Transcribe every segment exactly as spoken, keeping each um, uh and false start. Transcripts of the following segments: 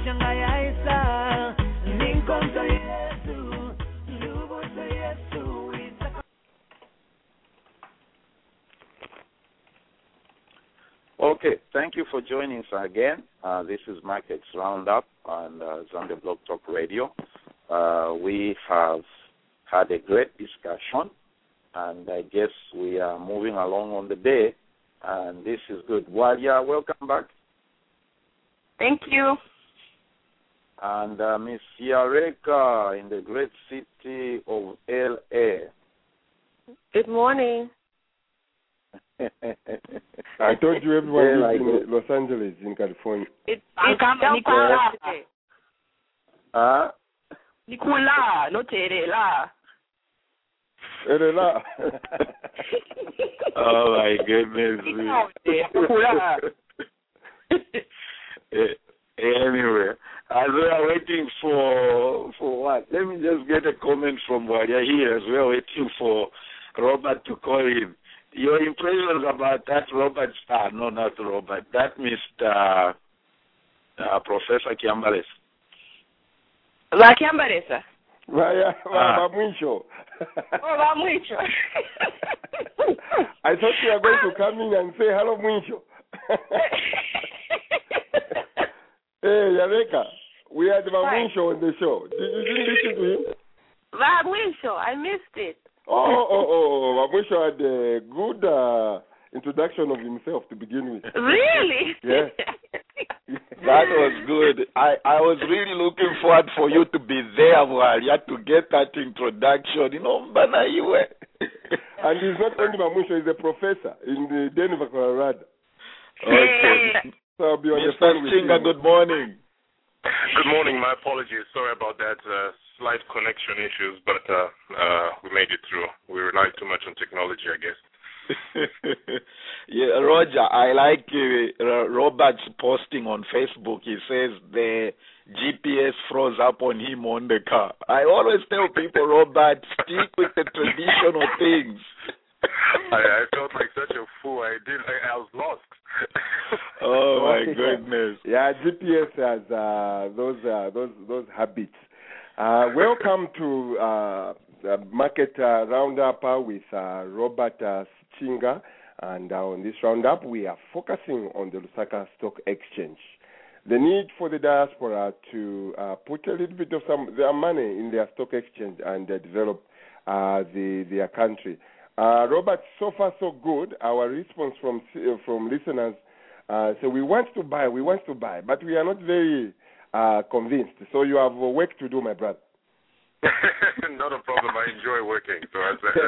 Okay, thank you for joining us again. Uh, this is Markets Roundup on uh, Zambia Blog Talk Radio. Uh, we have had a great discussion, and I guess we are moving along on the day, and this is good. Walia, welcome back. Thank you. And uh, Miss Yareka in the great city of L A. Good morning. I told you everyone Yeah, lives like in Los Angeles, in California. It, it's Nicola. Huh? Nicola, not Terela. Erela. Oh, my goodness. Anyway, as we are waiting for for what? Let me just get a comment from Walia here as we are waiting for Robert to call him. Your impressions about that Robert, ah, no, not Robert, that Mister Uh, uh, Professor Kiambares. Va Kiambaresa. Vaya, Ah. va mwisho. Oh, va mwisho. I thought you were going to come in and say hello, mwisho. Hey, Yareka, we had Vamwisho on the show. Did you, did you listen to him? Va mwisho. I missed it. Oh, oh, oh, Vamwisho had a good uh, introduction of himself to begin with. Really? Yeah. That was good. I, I was really looking forward for you to be there, Walia, to get that introduction. You know, Mbana, you were. And he's not only Vamwisho, he's a professor in the Denver, Colorado. Okay. So I'll be on the Mister phone with Chinga, you. good morning. Good morning. My apologies. Sorry about that uh, slight connection issues, but uh, uh, we made it through. We relied too much on technology, I guess. Yeah, Roger, I like uh, Robert's posting on Facebook. He says the G P S froze up on him on the car. I always tell people, Robert, stick with the traditional things. I, I felt like such a fool. I did. I, I was lost. Oh my goodness! Yeah, G P S has uh, those uh, those those habits. Uh, welcome to uh, the Market uh, Roundup uh, with uh, Robert uh, Chinga, and uh, on this roundup we are focusing on the Lusaka Stock Exchange. The need for the diaspora to uh, put a little bit of some their money in their stock exchange and uh, develop uh, the their country. Uh, Robert, so far so good. Our response from uh, from listeners, uh, so we want to buy, we want to buy, but we are not very uh, convinced. So you have work to do, my brother. Not a problem. I enjoy working, so that's,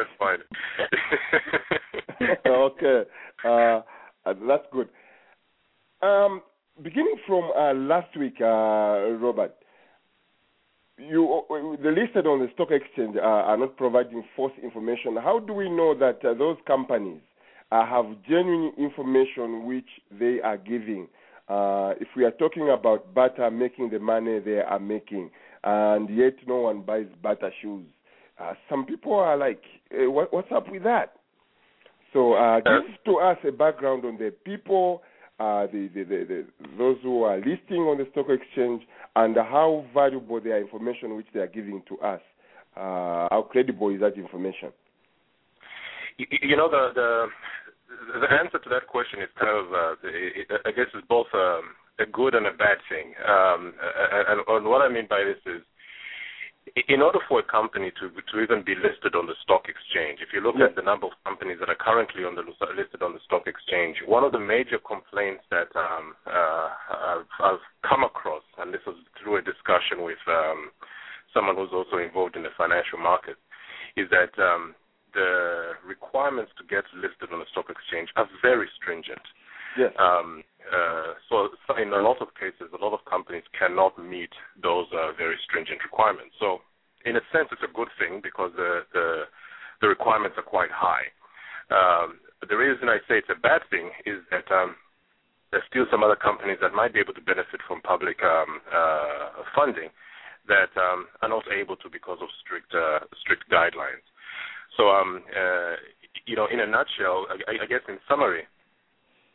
that's fine. Okay, uh, that's good. Um, beginning from uh, last week, uh, Robert, you the listed on the stock exchange uh, are not providing false information. How do we know that uh, those companies uh, have genuine information which they are giving? Uh, if we are talking about Bata making the money they are making, and yet no one buys Bata shoes, uh, some people are like, hey, what, what's up with that? So uh, give to us a background on the people, uh, the, the, the, the those who are listing on the stock exchange, and how valuable their information which they are giving to us. Uh, how credible is that information? You, you know, the, the the answer to that question is kind of, uh, it, I guess, is both um, a good and a bad thing. Um, and, and what I mean by this is, in order for a company to to even be listed on the stock exchange, if you look yes. at the number of companies that are currently on the listed on the stock exchange, one of the major complaints that um, uh, I've, I've come across, and this was through a discussion with um, someone who's also involved in the financial market, is that um, the requirements to get listed on the stock exchange are very stringent. Yes. Um, uh, so, so in a lot of cases, a lot of companies cannot meet those uh, very stringent requirements. So in a sense, it's a good thing because the the, the requirements are quite high. Um, but the reason I say it's a bad thing is that um, there's still some other companies that might be able to benefit from public um, uh, funding that um, are not able to because of strict uh, strict guidelines. So, um, uh, you know, in a nutshell, I, I guess in summary,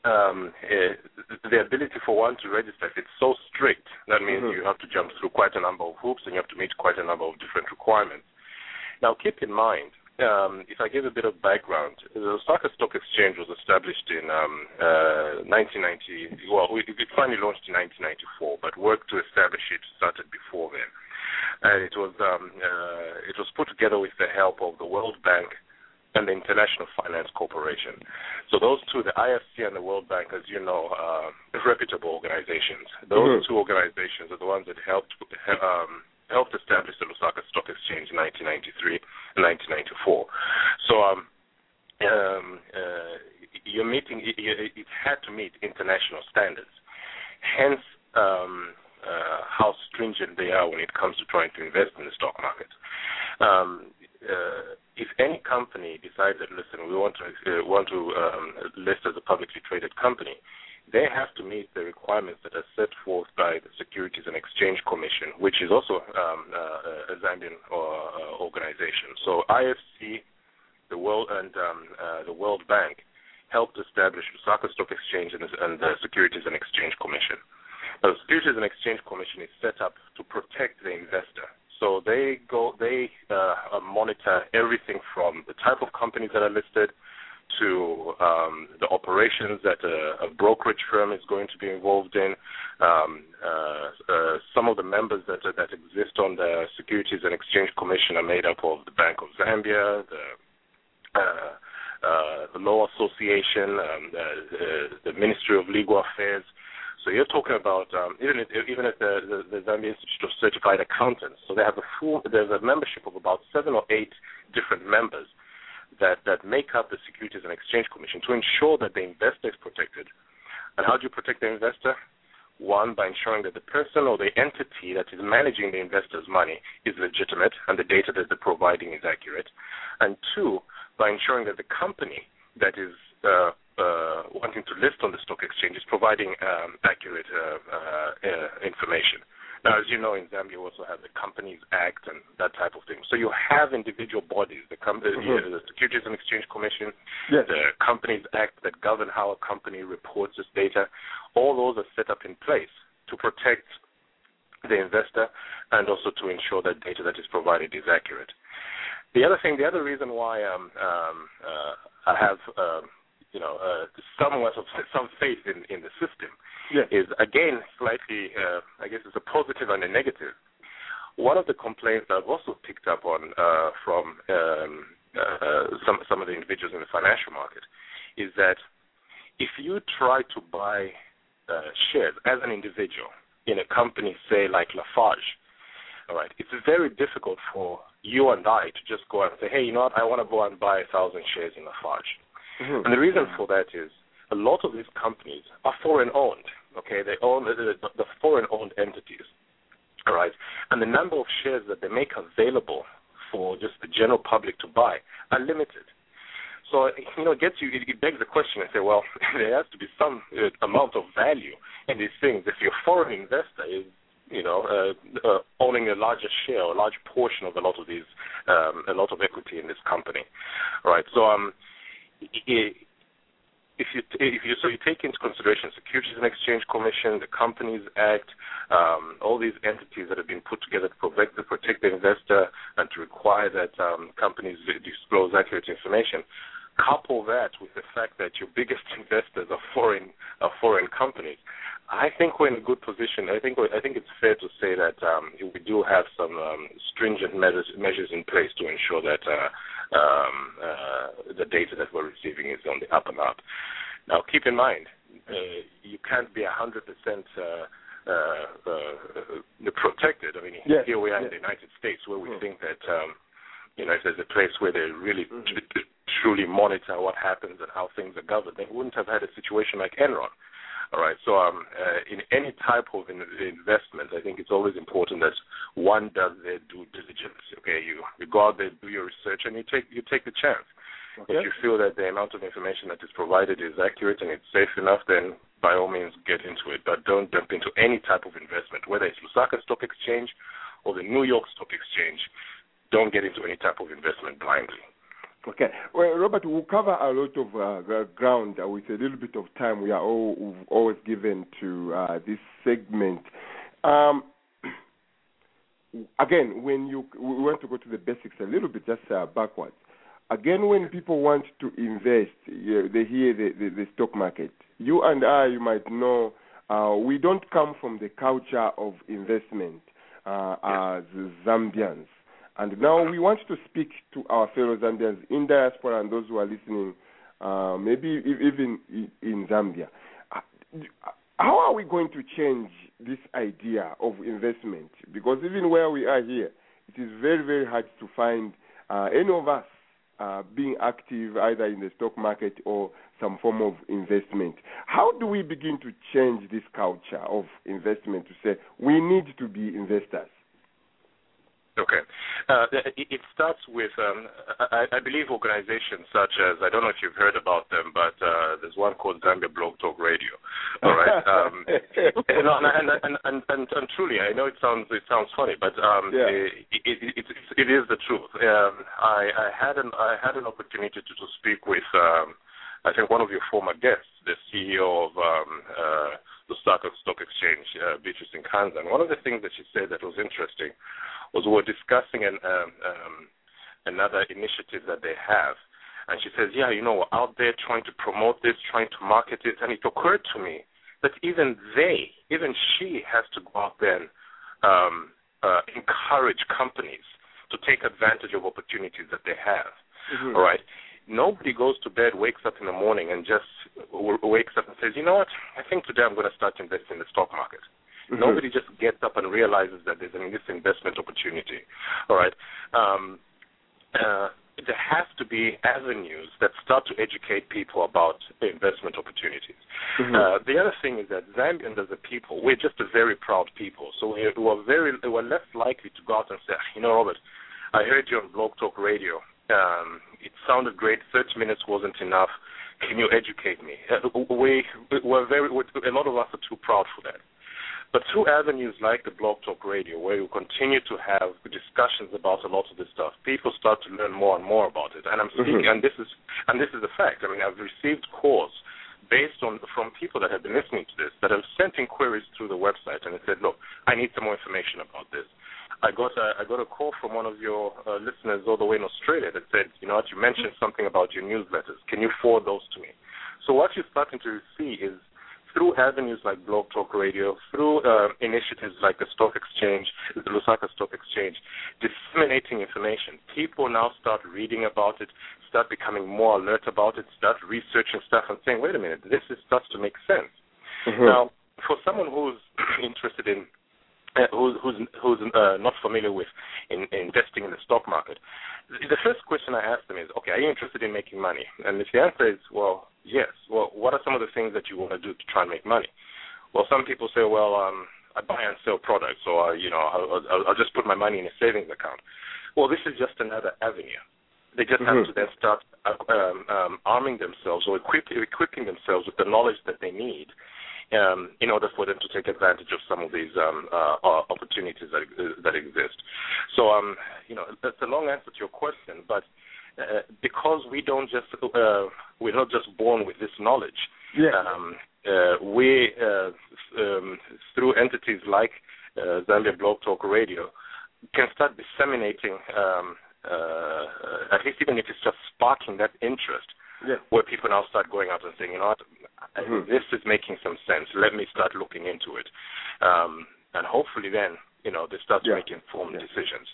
um, uh, the ability for one to register, if it's so strict, that means mm-hmm. you have to jump through quite a number of hoops and you have to meet quite a number of different requirements. Now, keep in mind, Um, if I give a bit of background, the Lusaka Stock Exchange was established in um, uh, nineteen ninety. Well, we, it finally launched in nineteen ninety-four, but work to establish it started before then. And it was um, uh, it was put together with the help of the World Bank and the International Finance Corporation. So those two, the I F C and the World Bank, as you know, uh, reputable organizations. Those mm-hmm. two organizations are the ones that helped. Um, helped establish the Lusaka Stock Exchange in nineteen ninety-three and nineteen ninety-four. So um, um, uh, your meeting, it, it had to meet international standards. Hence, um, uh, how stringent they are when it comes to trying to invest in the stock market. Um, uh, if any company decides that, listen, we want to uh, want to um, list as a publicly traded company, they have to meet the requirements that are set forth by the Securities and Exchange Commission, which is also um, uh, a Zambian uh, organization. So I F C, the World and um, uh, the World Bank helped establish Lusaka Stock Exchange and, and the Securities and Exchange Commission. Now, the Securities and Exchange Commission is set up to protect the investor. So they go, they uh, monitor everything from the type of companies that are listed to um, the operations that a, a brokerage firm is going to be involved in. Um, uh, uh, some of the members that that exist on the Securities and Exchange Commission are made up of the Bank of Zambia, the uh, uh, the Law Association, um, the, the, the Ministry of Legal Affairs. So you're talking about um, even at, even at the, the, the Zambia Institute of Certified Accountants. So they have a full there's a membership of about seven or eight different members that, that make up the Securities and Exchange Commission to ensure that the investor is protected. And how do you protect the investor? One, by ensuring that the person or the entity that is managing the investor's money is legitimate and the data that they're providing is accurate. And two, by ensuring that the company that is uh, uh, wanting to list on the stock exchange is providing um, accurate uh, uh, uh, information. Now, as you know, in Zambia, we also have the Companies Act and that type of thing. So you have individual bodies, the, com- mm-hmm. the, the Securities and Exchange Commission, yes. the Companies Act that govern how a company reports its data. All those are set up in place to protect the investor and also to ensure that data that is provided is accurate. The other thing, the other reason why um, um, uh, I have, uh, you know, uh, somewhat of some faith in, in the system yes. is, again, slightly, uh, I guess it's a positive and a negative. One of the complaints I've also picked up on uh, from um, uh, some, some of the individuals in the financial market is that if you try to buy uh, shares as an individual in a company, say, like Lafarge, all right, it's very difficult for you and I to just go and say, hey, you know what, I want to go and buy a thousand shares in Lafarge. Mm-hmm. And the reason for that is a lot of these companies are foreign-owned, okay? They own the, the, the foreign-owned entities, all right? And the number of shares that they make available for just the general public to buy are limited. So, you know, it gets you, it, it begs the question and say, well, there has to be some uh, amount of value in these things. If your foreign investor is, you know, uh, uh, owning a larger share, a large portion of a lot of these, um, a lot of equity in this company, all right? So, um, it, if you if you so you take into consideration Securities and Exchange Commission, the Companies Act, um, all these entities that have been put together to protect the protect the investor and to require that um, companies disclose accurate information. Couple that with the fact that your biggest investors are foreign are foreign companies. I think we're in a good position. I think I think it's fair to say that um, we do have some um, stringent measures measures in place to ensure that uh, um, uh, the data that we're receiving is on the up and up. Now, keep in mind, uh, you can't be one hundred percent uh, uh, uh, protected. I mean, yes. here we are yes. in the United States where we mm-hmm. think that um, you know, if there's a place where they really mm-hmm. t- t- truly monitor what happens and how things are governed, they wouldn't have had a situation like Enron. All right, so um, uh, in any type of in- investment, I think it's always important that one does their due diligence. Okay, you, you go out there, do your research, and you take you take the chance. Okay. If you feel that the amount of information that is provided is accurate and it's safe enough, then by all means get into it. But don't jump into any type of investment, whether it's Lusaka Stock Exchange or the New York Stock Exchange. Don't get into any type of investment blindly. Okay. Well, Robert, we'll cover a lot of uh, ground uh, with a little bit of time we are all, always given to uh, this segment. Um, again, when you we want to go to the basics a little bit, just uh, backwards. Again, when people want to invest, yeah, they hear the, the, the stock market. You and I, you might know, uh, we don't come from the culture of investment uh, as Zambians. And now we want to speak to our fellow Zambians in diaspora and those who are listening, uh, maybe even in Zambia. How are we going to change this idea of investment? Because even where we are here, it is very, very hard to find uh, any of us uh, being active either in the stock market or some form of investment. How do we begin to change this culture of investment to say we need to be investors? Okay. Uh, it, it starts with, um, I, I believe organizations such as, I don't know if you've heard about them, but uh, there's one called Zambia Blog Talk Radio. All right. Um, and, and, and, and, and, and truly, I know it sounds it sounds funny, but um, yeah. it, it, it, it is the truth. Um, I, I had an I had an opportunity to, to speak with, um, I think, one of your former guests, the C E O of um, uh, the Stock Stock Exchange, uh, Beatrice Nkanza. And one of the things that she said that was interesting was we were discussing an, um, um, another initiative that they have. And she says, yeah, you know, we're out there trying to promote this, trying to market it. And it occurred to me that even they, even she has to go out there and um, uh, encourage companies to take advantage of opportunities that they have. Mm-hmm. All right? Nobody goes to bed, wakes up in the morning, and just w- wakes up and says, you know what, I think today I'm going to start investing in the stock market. Mm-hmm. Nobody just gets up and realizes that there's an this investment opportunity. All right. Um, uh, there has to be avenues that start to educate people about investment opportunities. Mm-hmm. Uh, the other thing is that Zambians as a people, we're just a very proud people. So we're, we're very we're less likely to go out and say, you know, Robert, I heard you on Blog Talk Radio. Um, it sounded great. Thirty minutes wasn't enough. Can you educate me? Uh, we we're very we're, a lot of us are too proud for that. But through avenues like the Blog Talk Radio, where you continue to have discussions about a lot of this stuff, people start to learn more and more about it. And I'm speaking, mm-hmm. and this is and this is a fact. I mean, I've received calls based on from people that have been listening to this that have sent inquiries through the website and they said, look, I need some more information about this. I got a, I got a call from one of your uh, listeners all the way in Australia that said, you know what, you mentioned something about your newsletters. Can you forward those to me? So what you're starting to see is, through avenues like Blog Talk Radio, through uh, initiatives like the Stock Exchange, the Lusaka Stock Exchange, disseminating information. People now start reading about it, start becoming more alert about it, start researching stuff and saying, wait a minute, this is, starts to make sense. Mm-hmm. Now, for someone who's interested in, uh, who's, who's, who's uh, not familiar with in, in investing in the stock market, the first question I ask them is, okay, are you interested in making money? And if the answer is, well, yes, well, what are some of the things that you want to do to try and make money? Well, some people say, well, um, I buy and sell products, so, uh, you know, I'll, I'll, I'll just put my money in a savings account. Well, this is just another avenue. They just mm-hmm. have to then start uh, um, um, arming themselves or equip, equipping themselves with the knowledge that they need um, in order for them to take advantage of some of these um, uh, opportunities that, uh, that exist. So, um, you know, that's a long answer to your question, but uh, because we don't just, uh, we're not just born with this knowledge, yeah. um, uh, we, uh, um, through entities like uh, Zambia Blog Talk Radio, can start disseminating, um, uh, at least even if it's just sparking that interest, yeah. where people now start going out and saying, you know what, mm-hmm. this is making some sense. Let me start looking into it. Um, and hopefully then, you know, they start yeah. to make informed yeah. decisions.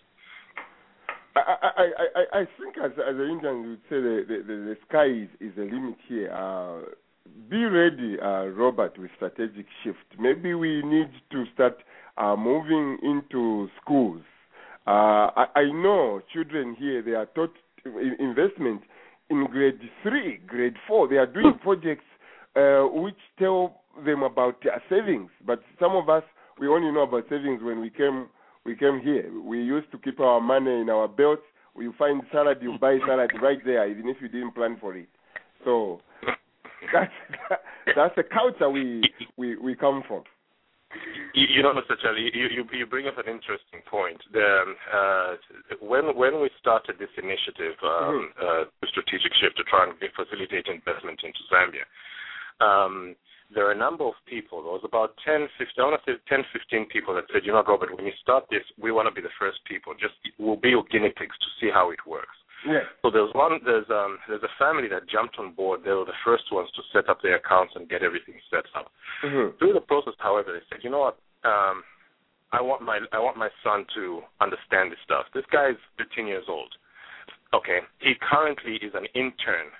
I, I, I, I think as, as an Indian, you would say the, the, the, the sky is, is the limit here. Uh, be ready, uh, Robert, with strategic shift. Maybe we need to start uh, moving into schools. Uh, I, I know children here, they are taught investment in grade three, grade four. They are doing projects uh, which tell them about uh, savings. But some of us, we only know about savings when we came we came here. We used to keep our money in our belts. We find salad, you buy salad right there, even if you didn't plan for it. So that's that's the culture we we, we come from. You, you know, Mister Charlie, you, you you bring up an interesting point. The, uh, when when we started this initiative, um, mm-hmm. uh, the strategic shift to try and facilitate investment into Zambia, um, there are a number of people. There was about ten, fifteen, I want to say ten, fifteen people that said, you know, Robert, when you start this, we want to be the first people. Just we'll be your guinea pigs to see how it works. Yeah. So there's one. There's um. There's a family that jumped on board. They were the first ones to set up their accounts and get everything set up. Mm-hmm. Through the process, however, they said, you know what? Um, I want my I want my son to understand this stuff. This guy is fifteen years old. Okay. He currently is an intern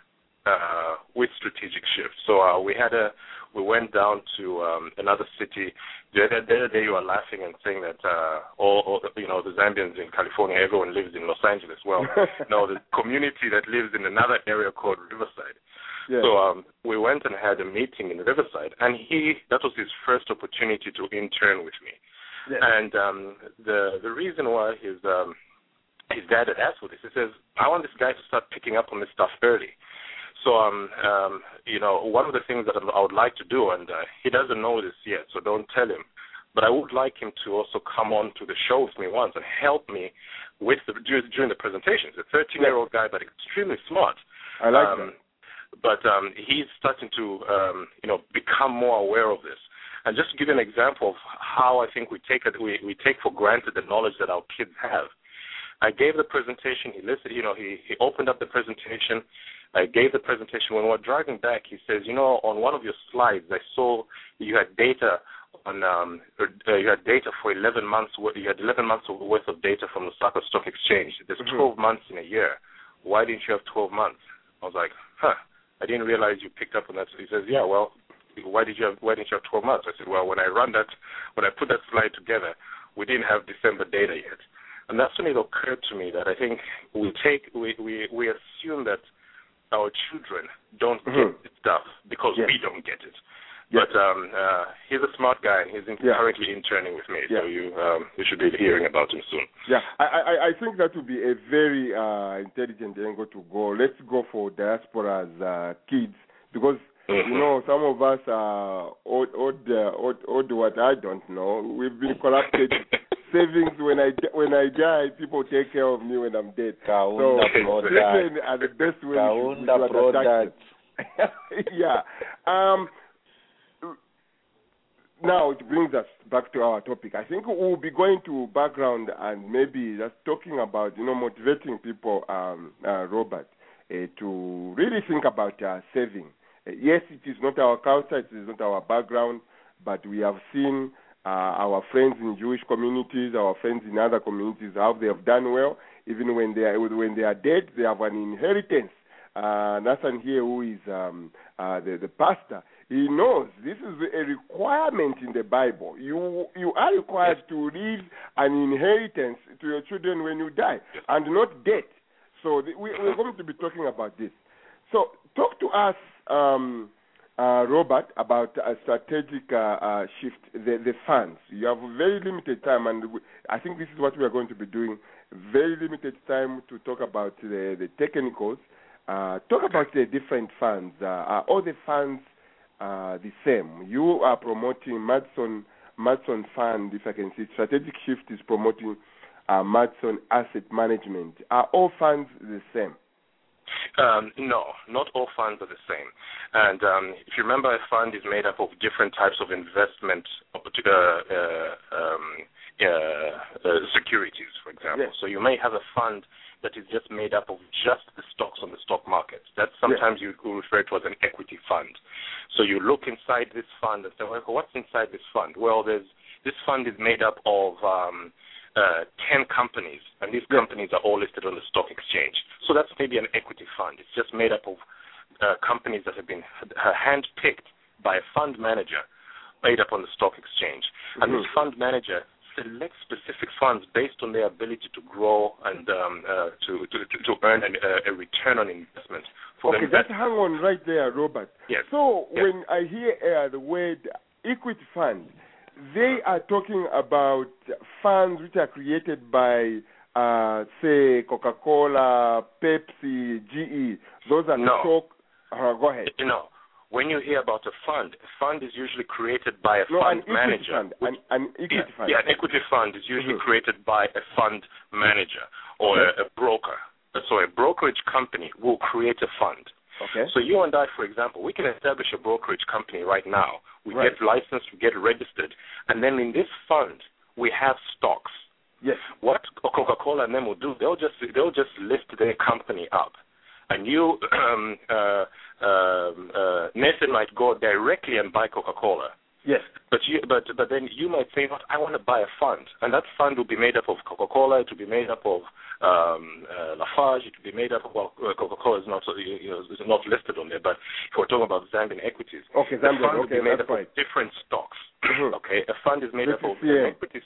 uh, with Strategic Shift. So uh, we had a we went down to um, another city. The other, the other day you were laughing and saying that uh, all, all you know the Zambians in California, everyone lives in Los Angeles. Well, no, the community that lives in another area called Riverside. Yeah. So um, we went and had a meeting in Riverside, and he that was his first opportunity to intern with me. Yeah. And um, the the reason why his um, his dad had asked for this, he says, I want this guy to start picking up on this stuff early. So, um, um, you know, one of the things that I would like to do, and uh, he doesn't know this yet, so don't tell him, but I would like him to also come on to the show with me once and help me with the, during the presentations. A thirteen-year-old guy, but extremely smart. I like um, that. But um, he's starting to, um, you know, become more aware of this. And just to give you an example of how I think we take it, we, we take for granted the knowledge that our kids have. I gave the presentation. He listened. You know, he, he opened up the presentation. I gave the presentation. When we were driving back, he says, you know, on one of your slides, I saw you had data on um, uh, you had data for eleven months. You had eleven months worth of data from the Lusaka Stock Exchange. There's mm-hmm. twelve months in a year. Why didn't you have twelve months? I was like, huh. I didn't realize you picked up on that. So he says, yeah, well, why did you have why didn't you have twelve months? I said, well, when I run that, when I put that slide together, we didn't have December data yet. And that's when it occurred to me that I think we take we, we, we assume that our children don't mm-hmm. get stuff because yes. we don't get it. Yes. But um, uh, he's a smart guy, and he's in, yeah. currently interning with me, yeah. so you um, you should be hearing about him soon. Yeah, I, I, I think that would be a very uh, intelligent angle to go. Let's go for diaspora's uh, kids, because mm-hmm. you know some of us are old, old, uh, old, old. What I don't know, we've been corrupted. Savings when I when I die, people take care of me when I'm dead. Kaunda so children are the best way Kaunda to attack them. Yeah. Um. Now it brings us back to our topic. I think we'll be going to background and maybe just talking about, you know, motivating people, um, uh, Robert, uh, to really think about uh, saving. Uh, yes, it is not our culture, it is not our background, but we have seen uh, our friends in Jewish communities, our friends in other communities, how they have done well. Even when they are when they are dead, they have an inheritance. Uh, Nathan here, who is um, uh, the, the pastor, he knows this is a requirement in the Bible. You you are required yes. to leave an inheritance to your children when you die, yes. and not debt. So the, we, we're going to be talking about this. So talk to us, um, uh, Robert, about a strategic uh, uh, shift, the, the funds. You have very limited time, and we, I think this is what we are going to be doing, very limited time to talk about the, the technicals. Uh, talk about the different funds. Uh, are all the funds uh, the same? You are promoting Madson, Madson Fund, if I can see. Strategic Shift is promoting uh, Madson Asset Management. Are all funds the same? Um, no, not all funds are the same. And um, if you remember, a fund is made up of different types of investment uh, uh, um, uh, uh, securities, for example. Yes. So you may have a fund that is just made up of just the stocks on the stock market. That's sometimes yes. you refer to as an equity fund. So you look inside this fund and say, well, what's inside this fund? Well, there's this fund is made up of um, uh, ten companies, and these yes. companies are all listed on the stock exchange. So that's maybe an equity fund. It's just made up of uh, companies that have been uh, hand-picked by a fund manager made up on the stock exchange. Mm-hmm. And this fund manager select specific funds based on their ability to grow and um, uh, to, to to earn an, uh, a return on investment. For okay, just hang on right there, Robert. Yes. So yes. when I hear uh, the word equity fund, they are talking about funds which are created by, uh, say, Coca-Cola, Pepsi, G E. Those are no. stock. Uh, go ahead. No. when you hear about a fund, a fund is usually created by a no, fund an manager. Fund. An, an equity yeah, fund. Yeah, an equity fund is usually mm-hmm. created by a fund manager or okay. a, a broker. So a brokerage company will create a fund. Okay. So you and I, for example, we can establish a brokerage company right now. We right. get licensed, we get registered, and then in this fund we have stocks. Yes. What Coca-Cola and them will do, they'll just they'll just list their company up, and you, um, uh, uh, uh, Nathan might go directly and buy Coca-Cola. Yes. But you, but but then you might say, "What? I want to buy a fund," and that fund will be made up of Coca-Cola. It will be made up of um, uh, Lafarge. It will be made up of well, Coca-Cola is not you know is not listed on there. But if we're talking about Zambian equities, okay, the Zambian, fund will okay, be made that's up right. of different stocks. Mm-hmm. Okay, a fund is made Z C C M. up of equities,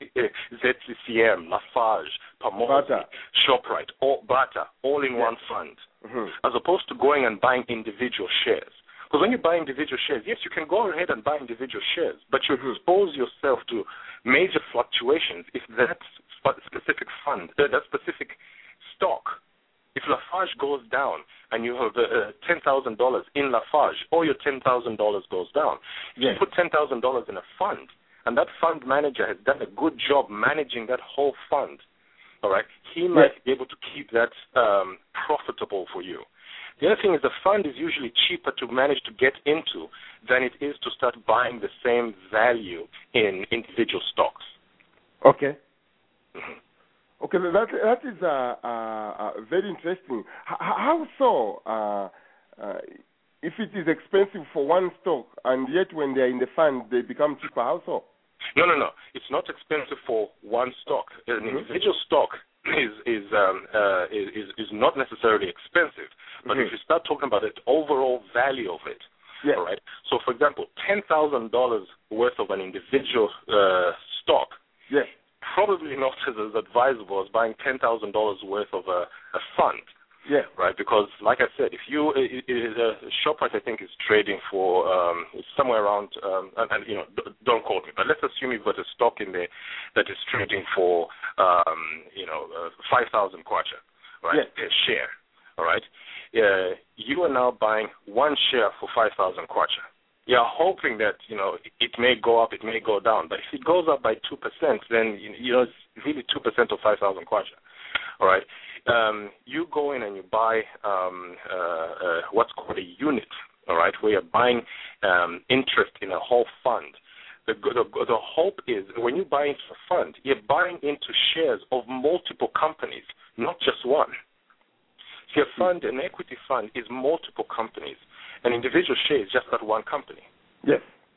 Z C C M, Lafarge, Pomozi, Shoprite, all Bata, all in yes. one fund, mm-hmm. as opposed to going and buying individual shares. Because when you buy individual shares, yes, you can go ahead and buy individual shares, but you mm-hmm. expose yourself to major fluctuations if that specific fund, uh, that specific stock, if Lafarge goes down and you have uh, ten thousand dollars in Lafarge, all your ten thousand dollars goes down. Yes. You put ten thousand dollars in a fund, and that fund manager has done a good job managing that whole fund, all right, he might yes. be able to keep that um, profitable for you. The other thing is the fund is usually cheaper to manage to get into than it is to start buying the same value in individual stocks. Okay. Mm-hmm. Okay, that that is uh, uh, uh, very interesting. H- how so? Uh, uh, if it is expensive for one stock and yet when they are in the fund they become cheaper, how so? No, no, no. It's not expensive for one stock. An mm-hmm. individual stock is is, um, uh, is is not necessarily expensive, but mm-hmm. if you start talking about the overall value of it, yes. all right. So, for example, ten thousand dollars worth of an individual uh, stock, yes. probably not as, as advisable as buying ten thousand dollars worth of a, a fund. Yes. Right, because like I said, if you it, it, uh, Shoprite I think is trading for um, somewhere around, um, and, and you know, d- don't quote me, but let's assume you've got a stock in there that is trading for um, you know uh, five thousand kwacha, right, yes. per share. All right, uh, you are now buying one share for five thousand kwacha. You're hoping that you know it, it may go up, it may go down, but if it goes up by two percent, then you know it's really two percent of five thousand kwacha. All right. Um, you go in and you buy um, uh, uh, what's called a unit, all right, where you're buying um, interest in a whole fund. The, the, the hope is when you buy into a fund, you're buying into shares of multiple companies, not just one. See, a fund, an equity fund, is multiple companies. An individual share is just that one company. Yes.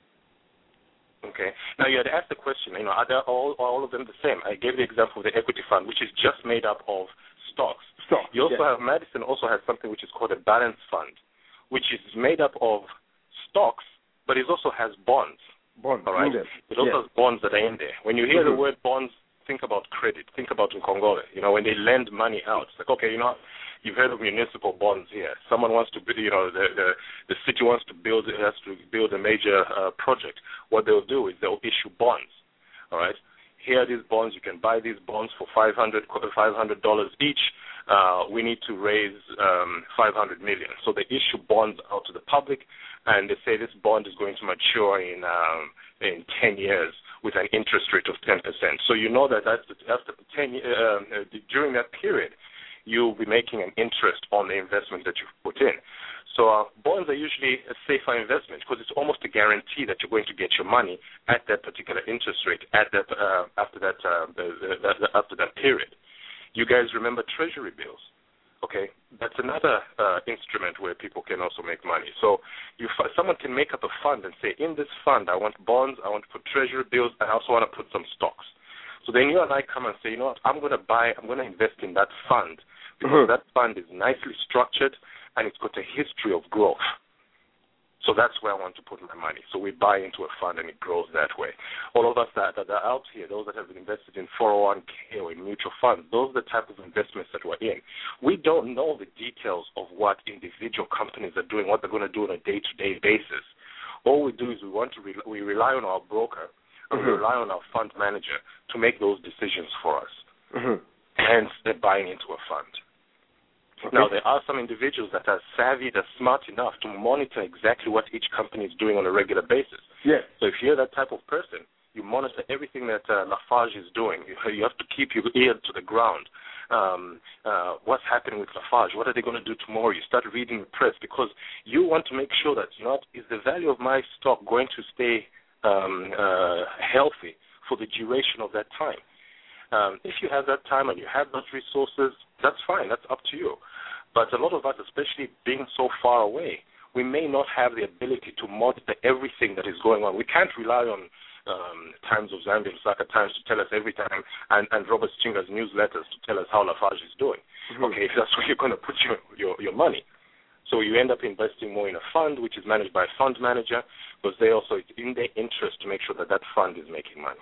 Okay. Now, you had asked the question, you know, are, there all, are all of them the same? I gave the example of the equity fund, which is just made up of stocks. Stocks. You also yes. have, Madison also has something which is called a balance fund, which is made up of stocks, but it also has bonds. Bonds. All right. It also yes. has bonds that are in there. When you hear mm-hmm. the word bonds, think about credit. Think about Nkongole. You know, when they lend money out, it's like, okay, you know, you've heard of municipal bonds here. Someone wants to, you know, the the, the city wants to build, it has to build a major uh, project. What they'll do is they'll issue bonds. All right. Here are these bonds. You can buy these bonds for five hundred dollars each. Uh, we need to raise um, five hundred million dollars. So they issue bonds out to the public, and they say this bond is going to mature in um, in ten years with an interest rate of ten percent. So you know that after, after ten uh, during that period, you'll be making an interest on the investment that you've put in. So uh, bonds are usually a safer investment because it's almost a guarantee that you're going to get your money at that particular interest rate at that uh, after that uh, the, the, the, after that period. You guys remember treasury bills? Okay, that's another uh, instrument where people can also make money. So you someone can make up a fund and say, in this fund, I want bonds, I want to put treasury bills, and I also want to put some stocks. So then you and I come and say, you know what, I'm going to buy, I'm going to invest in that fund because mm-hmm. that fund is nicely structured and it's got a history of growth. So that's where I want to put my money. So we buy into a fund and it grows that way. All of us that, that are out here, those that have been invested in four oh one k or in mutual funds, those are the type of investments that we're in. We don't know the details of what individual companies are doing, what they're going to do on a day-to-day basis. All we do is we want to re- we rely on our broker and mm-hmm. we rely on our fund manager to make those decisions for us. Mm-hmm. Hence, they're buying into a fund. Okay. Now, there are some individuals that are savvy, that are smart enough to monitor exactly what each company is doing on a regular basis. Yes. So if you're that type of person, you monitor everything that uh, Lafarge is doing. You, you have to keep your ear to the ground. Um, uh, what's happening with Lafarge? What are they going to do tomorrow? You start reading the press because you want to make sure that, you know, is the value of my stock going to stay um, uh, healthy for the duration of that time? Um, if you have that time and you have those resources, that's fine. That's up to you. But a lot of us, especially being so far away, we may not have the ability to monitor everything that is going on. We can't rely on um, Times of Zambia, Lusaka Times to tell us every time, and, and Robert Chinga's newsletters to tell us how Lafarge is doing. Mm-hmm. Okay, if that's where you're going to put your, your, your money. So you end up investing more in a fund, which is managed by a fund manager, because they also, it's in their interest to make sure that that fund is making money.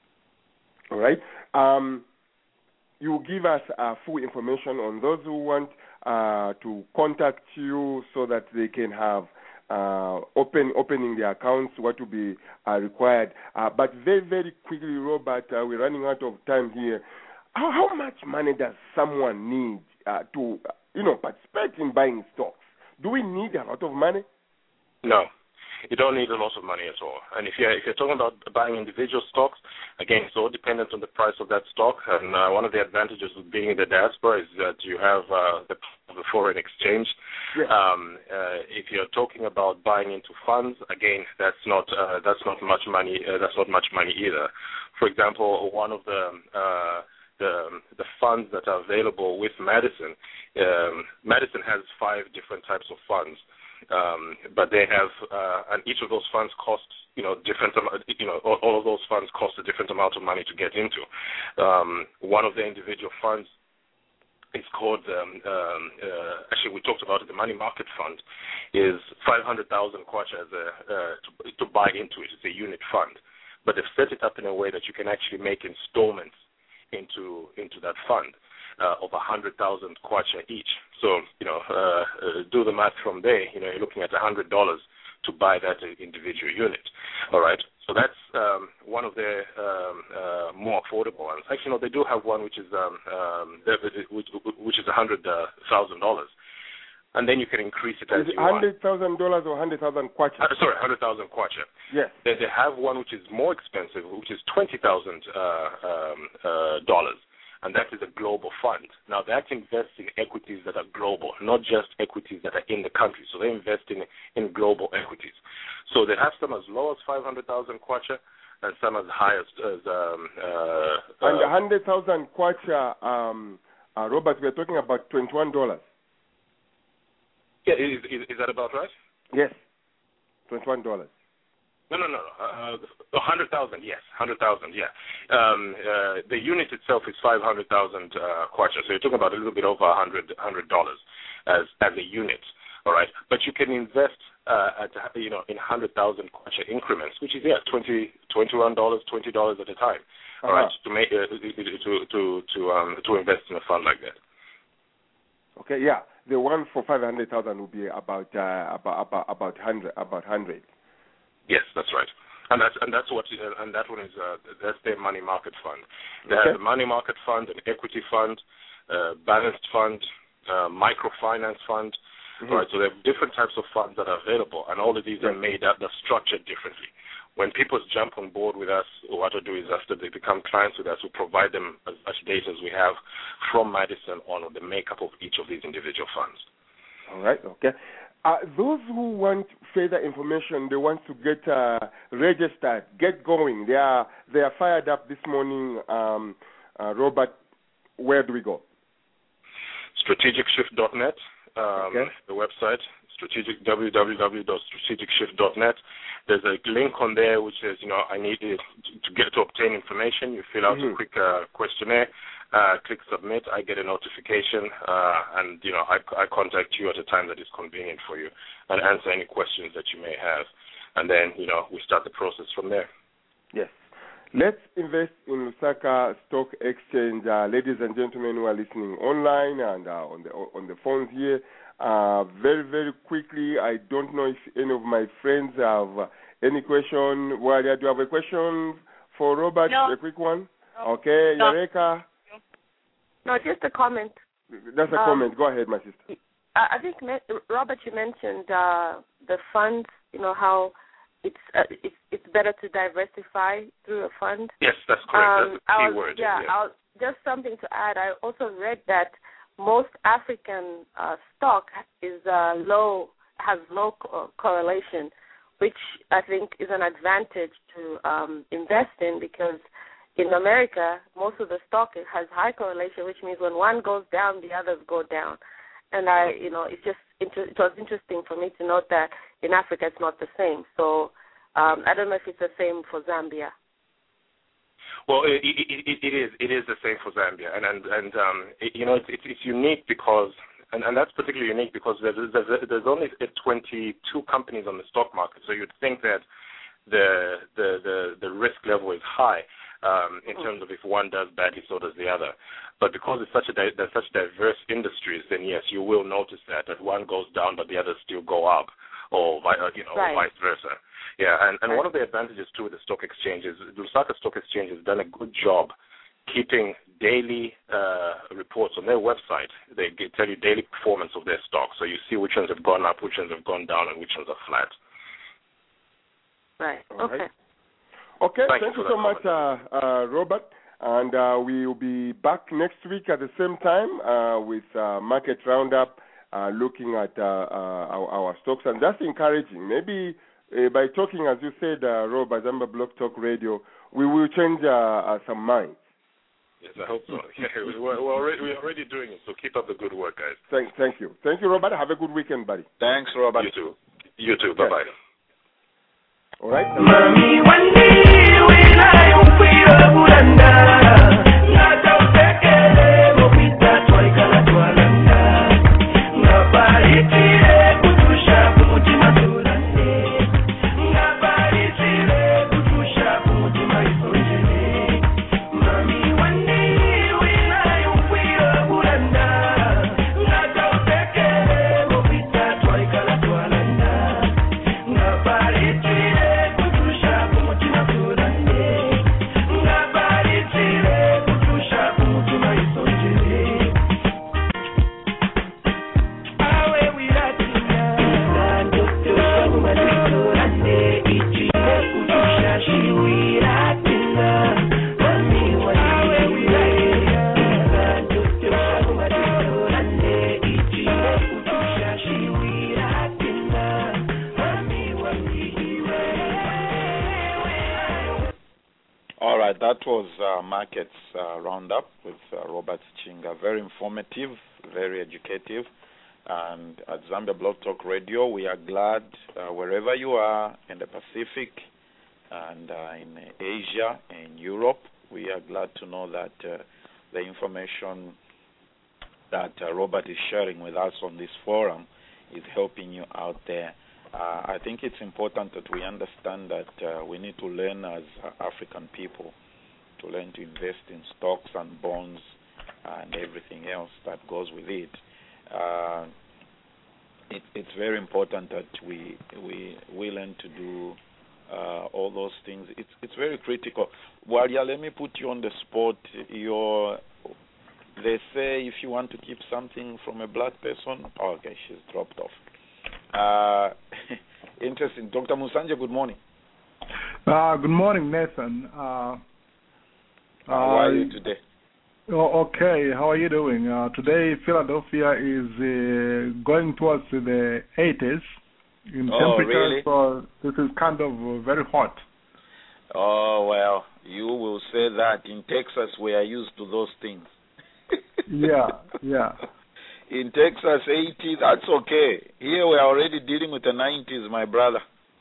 All right. Um, you will give us uh, full information on those who want uh, to contact you so that they can have uh, open opening their accounts, what will be uh, required. Uh, but very, very quickly, Robert, uh, we're running out of time here. How, how much money does someone need uh, to, you know, participate in buying stocks? Do we need a lot of money? No. You don't need a lot of money at all. And if you're, if you're talking about buying individual stocks, again, it's all dependent on the price of that stock. And uh, one of the advantages of being in the diaspora is that you have uh, the, the foreign exchange. Yeah. Um, uh, if you're talking about buying into funds, again, that's not uh, that's not much money. Uh, that's not much money either. For example, one of the uh, the the funds that are available with Madison, um, Madison has five different types of funds. Um, but they have, uh, and each of those funds costs, you know, different, you know, all, all of those funds cost a different amount of money to get into. Um, one of the individual funds is called, um, um, uh, actually we talked about it, the money market fund is five hundred thousand kwacha as a, uh, to, to buy into it. It's a unit fund. But they've set it up in a way that you can actually make installments into into that fund. Uh, of one hundred thousand kwacha each. So, you know, uh, uh, do the math from there. You know, you're looking at one hundred dollars to buy that individual unit. All right? So that's um, one of the um, uh, more affordable ones. Actually, no, they do have one which is um, um, which, which is one hundred thousand dollars. And then you can increase it as is it you want. one hundred thousand dollars or one hundred thousand kwacha? Uh, sorry, one hundred thousand kwacha. Yes. They, they have one which is more expensive, which is twenty thousand dollars. Uh, um, uh, dollars. And that is a global fund. Now, that invests in equities that are global, not just equities that are in the country. So they invest in in global equities. So they have some as low as five hundred thousand kwacha and some as high as... as um, uh, and uh, one hundred thousand kwacha, um, uh, Robert, we're talking about twenty-one dollars. Yeah, is, is, is that about right? Yes, twenty-one dollars. No, no, no, no. Uh, one hundred thousand, yes, one hundred thousand, yeah. Um, uh, the unit itself is five hundred thousand uh, kwacha, so you're talking about a little bit over one hundred dollars as as a unit, all right? But you can invest uh, at, you know, in one hundred thousand kwacha increments, which is, yeah, twenty, twenty-one dollars, twenty dollars at a time, all uh-huh. right, to make uh, to to to um, to invest in a fund like that. Okay, yeah. The one for five hundred thousand will be about uh, about about about hundred about hundred. Yes, that's right, and that's and that's what uh, and that one is uh, that's their money market fund. They okay. have a money market fund, an equity fund, uh, balanced fund, uh, microfinance fund. Mm-hmm. Right, so they have different types of funds that are available, and all of these are made up, they're structured differently. When people jump on board with us, what I do is after they become clients with us, we provide them as much data as we have from Madison on the makeup of each of these individual funds. All right, okay. Uh, those who want further information, they want to get uh, registered, get going. They are they are fired up this morning. Um, uh, Robert, where do we go? strategic shift dot net, um, okay. the website. Strategic w w w dot strategic shift dot net. There's a link on there which says, you know, I need it to get to obtain information. You fill out mm-hmm. a quick uh, questionnaire. Uh, click submit, I get a notification, uh, and, you know, I, I contact you at a time that is convenient for you and answer any questions that you may have. And then, you know, we start the process from there. Yes. Let's invest in Lusaka Stock Exchange. Uh, ladies and gentlemen who are listening online and uh, on the on the phones here, uh, very, very quickly, I don't know if any of my friends have uh, any question. Walia, do you have a question for Robert? No. A quick one? No. Okay, No. Yareka? No, just a comment. That's a Um, comment. Go ahead, my sister. I I think, Robert, you mentioned uh, the funds, you know, how it's, uh, it's it's better to diversify through a fund. Yes, that's correct. Um, that's the key was, word. Yeah, yeah. I'll, just something to add. I also read that most African uh, stock is uh, low, has low co- correlation, which I think is an advantage to um, invest in, because in America, most of the stock has high correlation, which means when one goes down, the others go down. And I, you know, it's just inter- it was interesting for me to note that in Africa it's not the same. So um, I don't know if it's the same for Zambia. Well, it, it, it, it is it is the same for Zambia, and and and um, it, you know, it's, it's it's unique because, and, and that's particularly unique because there's there's, there's only twenty-two companies on the stock market, so you'd think that the the the, the risk level is high um, in terms of if one does badly, so does the other. But because it's such a di- there's such diverse industries, then yes, you will notice that that one goes down, but the others still go up, or you know, right. or vice versa. Yeah, and, and right. One of the advantages too with the stock exchange is the Lusaka Stock Exchange has done a good job keeping daily uh, reports on their website. They get, tell you daily performance of their stock, so you see which ones have gone up, which ones have gone down, and which ones are flat. Right. All okay. Right. Okay. Thank, Thank you, you so much, uh, uh, Robert. And uh, we will be back next week at the same time uh, with uh, Market Roundup, uh, looking at uh, uh, our, our stocks. And that's encouraging. Maybe uh, by talking, as you said, uh, Rob, at Zambia Blog Talk Radio, we will change uh, uh, some minds. Yes, I hope so. Yeah, we're, we're, already, we're already doing it, so keep up the good work, guys. Thank, thank you. Thank you, Robert. Have a good weekend, buddy. Thanks, Robert. You too. You too. Bye-bye. Yes. All right. Mami wandi wina yumpira bulanda ngata utekele mopita twaikala twalanda ngabaitire kutusha kumutima tulande ngabaitire kutusha kumutima isonjele mami wandi wina yumpira bulanda ngata utekele mopita twaikala twalanda ngabaitire That was uh, Markets uh, Roundup with uh, Robert Chinga. Very informative, very educative. And at Zambia Blog Talk Radio, we are glad uh, wherever you are in the Pacific and uh, in Asia, in Europe, we are glad to know that uh, the information that uh, Robert is sharing with us on this forum is helping you out there. Uh, I think it's important that we understand that uh, we need to learn as uh, African people to learn to invest in stocks and bonds and everything else that goes with it. Uh, it it's very important that we we we learn to do uh, all those things. It's it's very critical. Walia, let me put you on the spot. Your they say if you want to keep something from a black person, oh, okay, she's dropped off. Uh, interesting. Doctor Musanje, good morning. Uh, good morning, Nathan. Uh, How are you today? Oh, okay. How are you doing? Uh, today, Philadelphia is uh, going towards the eighties in oh, temperature, really? so this is kind of uh, very hot. Oh, well, you will say that. In Texas, we are used to those things. yeah, yeah. In Texas, eighty, that's okay. Here we are already dealing with the nineties, my brother.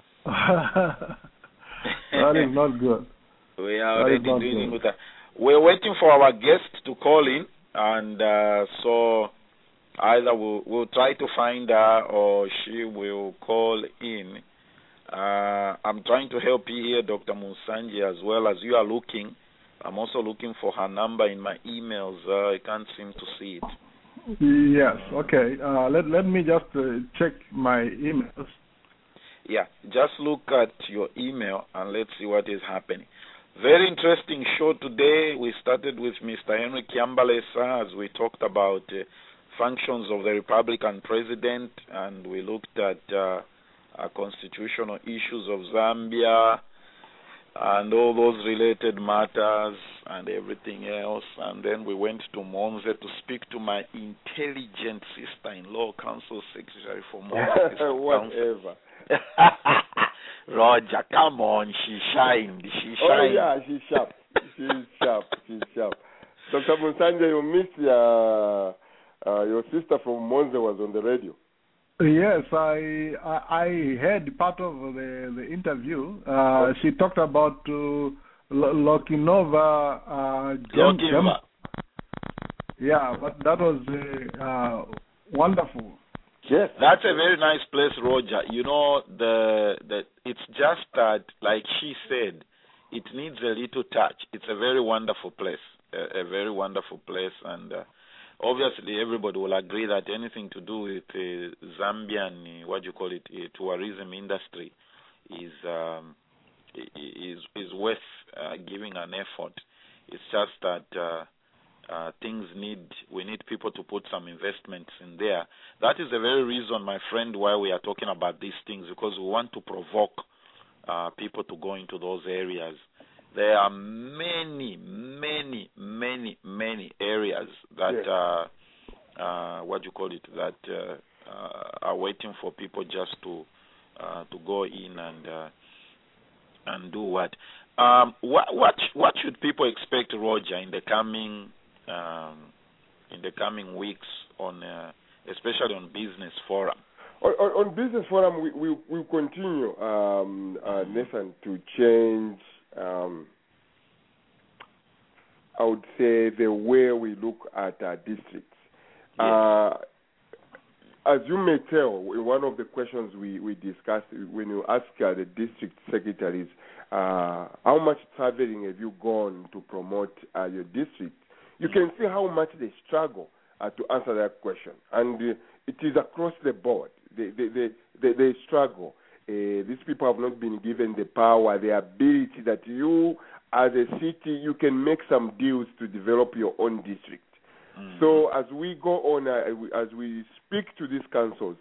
That is not good. We are already dealing with that. We're waiting for our guest to call in, and uh, so either we'll, we'll try to find her or she will call in. Uh, I'm trying to help you here, Doctor Musanji, as well as you are looking. I'm also looking for her number in my emails. Uh, I can't seem to see it. Yes, okay. Uh, let, let me just uh, check my emails. Yeah, just look at your email and let's see what is happening. Very interesting show today. We started with Mister Henry Kiambalesa as we talked about uh, functions of the Republican president, and we looked at uh, uh, constitutional issues of Zambia and all those related matters and everything else. And then we went to Monze to speak to my intelligent sister-in-law, council secretary for Monze. Whatever. Roger, come on, she shined, she Oh shined. yeah, she's sharp. She's sharp. She's sharp. Doctor Musanja, you missed your uh, your sister from Monze was on the radio. Yes, I I, I heard part of the the interview. Uh, she talked about uh, Lokinova. Uh, Gem- Lokinova. Yeah, but that was uh, uh, wonderful. Yes, That's a very nice place, Roger. You know, the the it's just that, like she said, it needs a little touch. It's a very wonderful place, a, a very wonderful place, and uh, obviously everybody will agree that anything to do with uh, Zambian, uh, what do you call it, uh, tourism industry, is um, is is worth uh, giving an effort. It's just that. Uh, Uh, things need, we need people to put some investments in there. That is the very reason, my friend, why we are talking about these things, because we want to provoke uh, people to go into those areas. There are many, many, many, many areas that, yes. uh, uh, what do you call it, that uh, uh, are waiting for people just to uh, to go in and uh, and do what. Um, what what what should people expect, Roger, in the coming Um, in the coming weeks, on uh, especially on Business Forum? On, on, on Business Forum, we we, we continue, um, uh, Nathan, to change. Um, I would say the way we look at our districts. Yes. Uh, as you may tell, one of the questions we, we discussed when you ask uh, the district secretaries, uh, how much traveling have you gone to promote uh, your district? You can see how much they struggle uh, to answer that question, and uh, it is across the board. They they they, they, they struggle. Uh, these people have not been given the power, the ability that you, as a city, you can make some deals to develop your own district. Mm-hmm. So as we go on, uh, as we speak to these councils,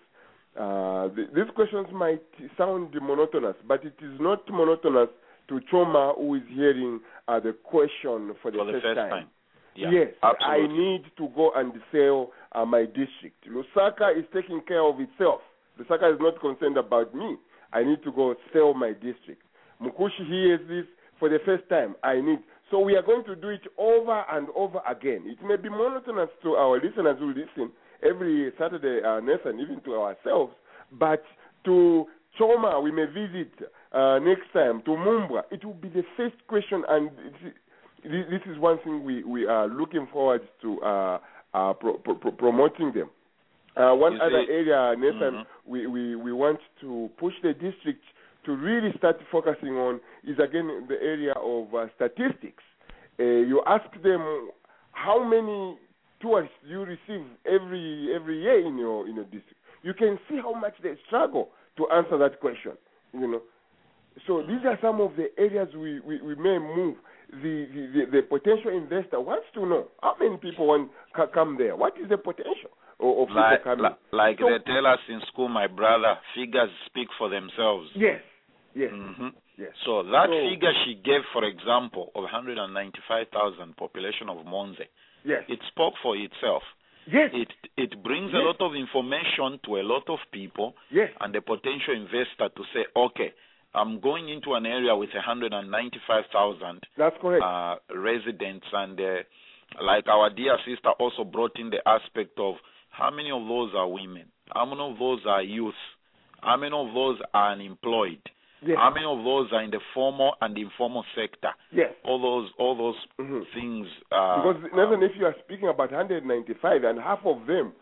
uh, th- these questions might sound monotonous, but it is not monotonous to Choma, who is hearing uh, the question for the, for the first, first time. time. Yeah, yes, absolutely. I need to go and sell uh, my district. Lusaka is taking care of itself. Lusaka is not concerned about me. I need to go sell my district. Mukushi hears this for the first time. I need. So we are going to do it over and over again. It may be monotonous to our listeners who listen every Saturday, uh, Nathan, even to ourselves, but to Choma, we may visit uh, next time. To Mumbwa, it will be the first question, and it's, this is one thing we, we are looking forward to uh, uh, pro, pro, pro, promoting them. Uh, one you other see, area, Nathan, mm-hmm. we, we, we want to push the district to really start focusing on is, again, the area of uh, statistics. Uh, you ask them how many tourists you receive every every year in your in your district. You can see how much they struggle to answer that question. You know, so these are some of the areas we, we, we may move. The, the, the potential investor wants to know how many people want to come there. What is the potential of, of like, people coming? Like so, they tell us in school, my brother, figures speak for themselves. Yes, yes, mm-hmm. yes. So that so, figure she gave, for example, of one hundred ninety-five thousand population of Monze, yes, it spoke for itself. Yes. It it brings yes. a lot of information to a lot of people, yes. and the potential investor to say, okay, I'm going into an area with one hundred ninety-five thousand That's correct. Uh, residents, and uh, like our dear sister also brought in the aspect of how many of those are women, how many of those are youth, how many of those are unemployed, yes. how many of those are in the formal and informal sector. Yes. All those all those mm-hmm. things. Uh, because even um, if you are speaking about one hundred ninety-five and half of them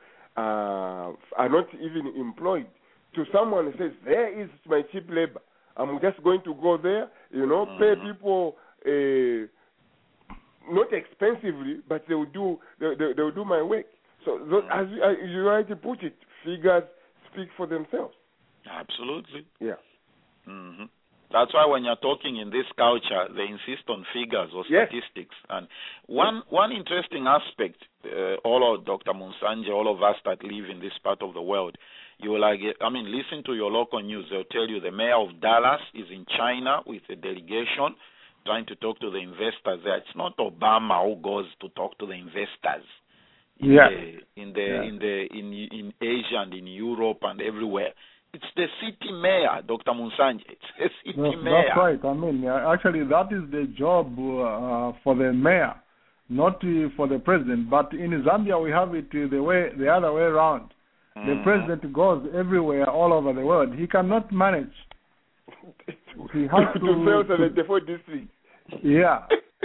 uh, are not even employed, to someone who says, there is my cheap labor. I'm just going to go there, you know, mm-hmm. pay people uh, not expensively, but they will do they, they, they will do my work. So those, as, you, as you rightly put it, figures speak for themselves. Absolutely. Yeah. Mm-hmm. That's why when you're talking in this culture, they insist on figures or Yes. statistics. And one one interesting aspect, uh, all of Doctor Musanje, all of us that live in this part of the world, you will like, I mean, listen to your local news. They'll tell you the mayor of Dallas is in China with a delegation trying to talk to the investors there. It's not Obama who goes to talk to the investors. In Yeah. the, in the Yeah. in the in in Asia and in Europe and everywhere. It's the city mayor, Doctor Musanje. It's the city That's, mayor. that's right. I mean, uh, actually, that is the job uh, for the mayor, not uh, for the president. But in Zambia, we have it uh, the way the other way around. Mm. The president goes everywhere, all over the world. He cannot manage. He has to, to, to sell to seventy-four districts. Yeah.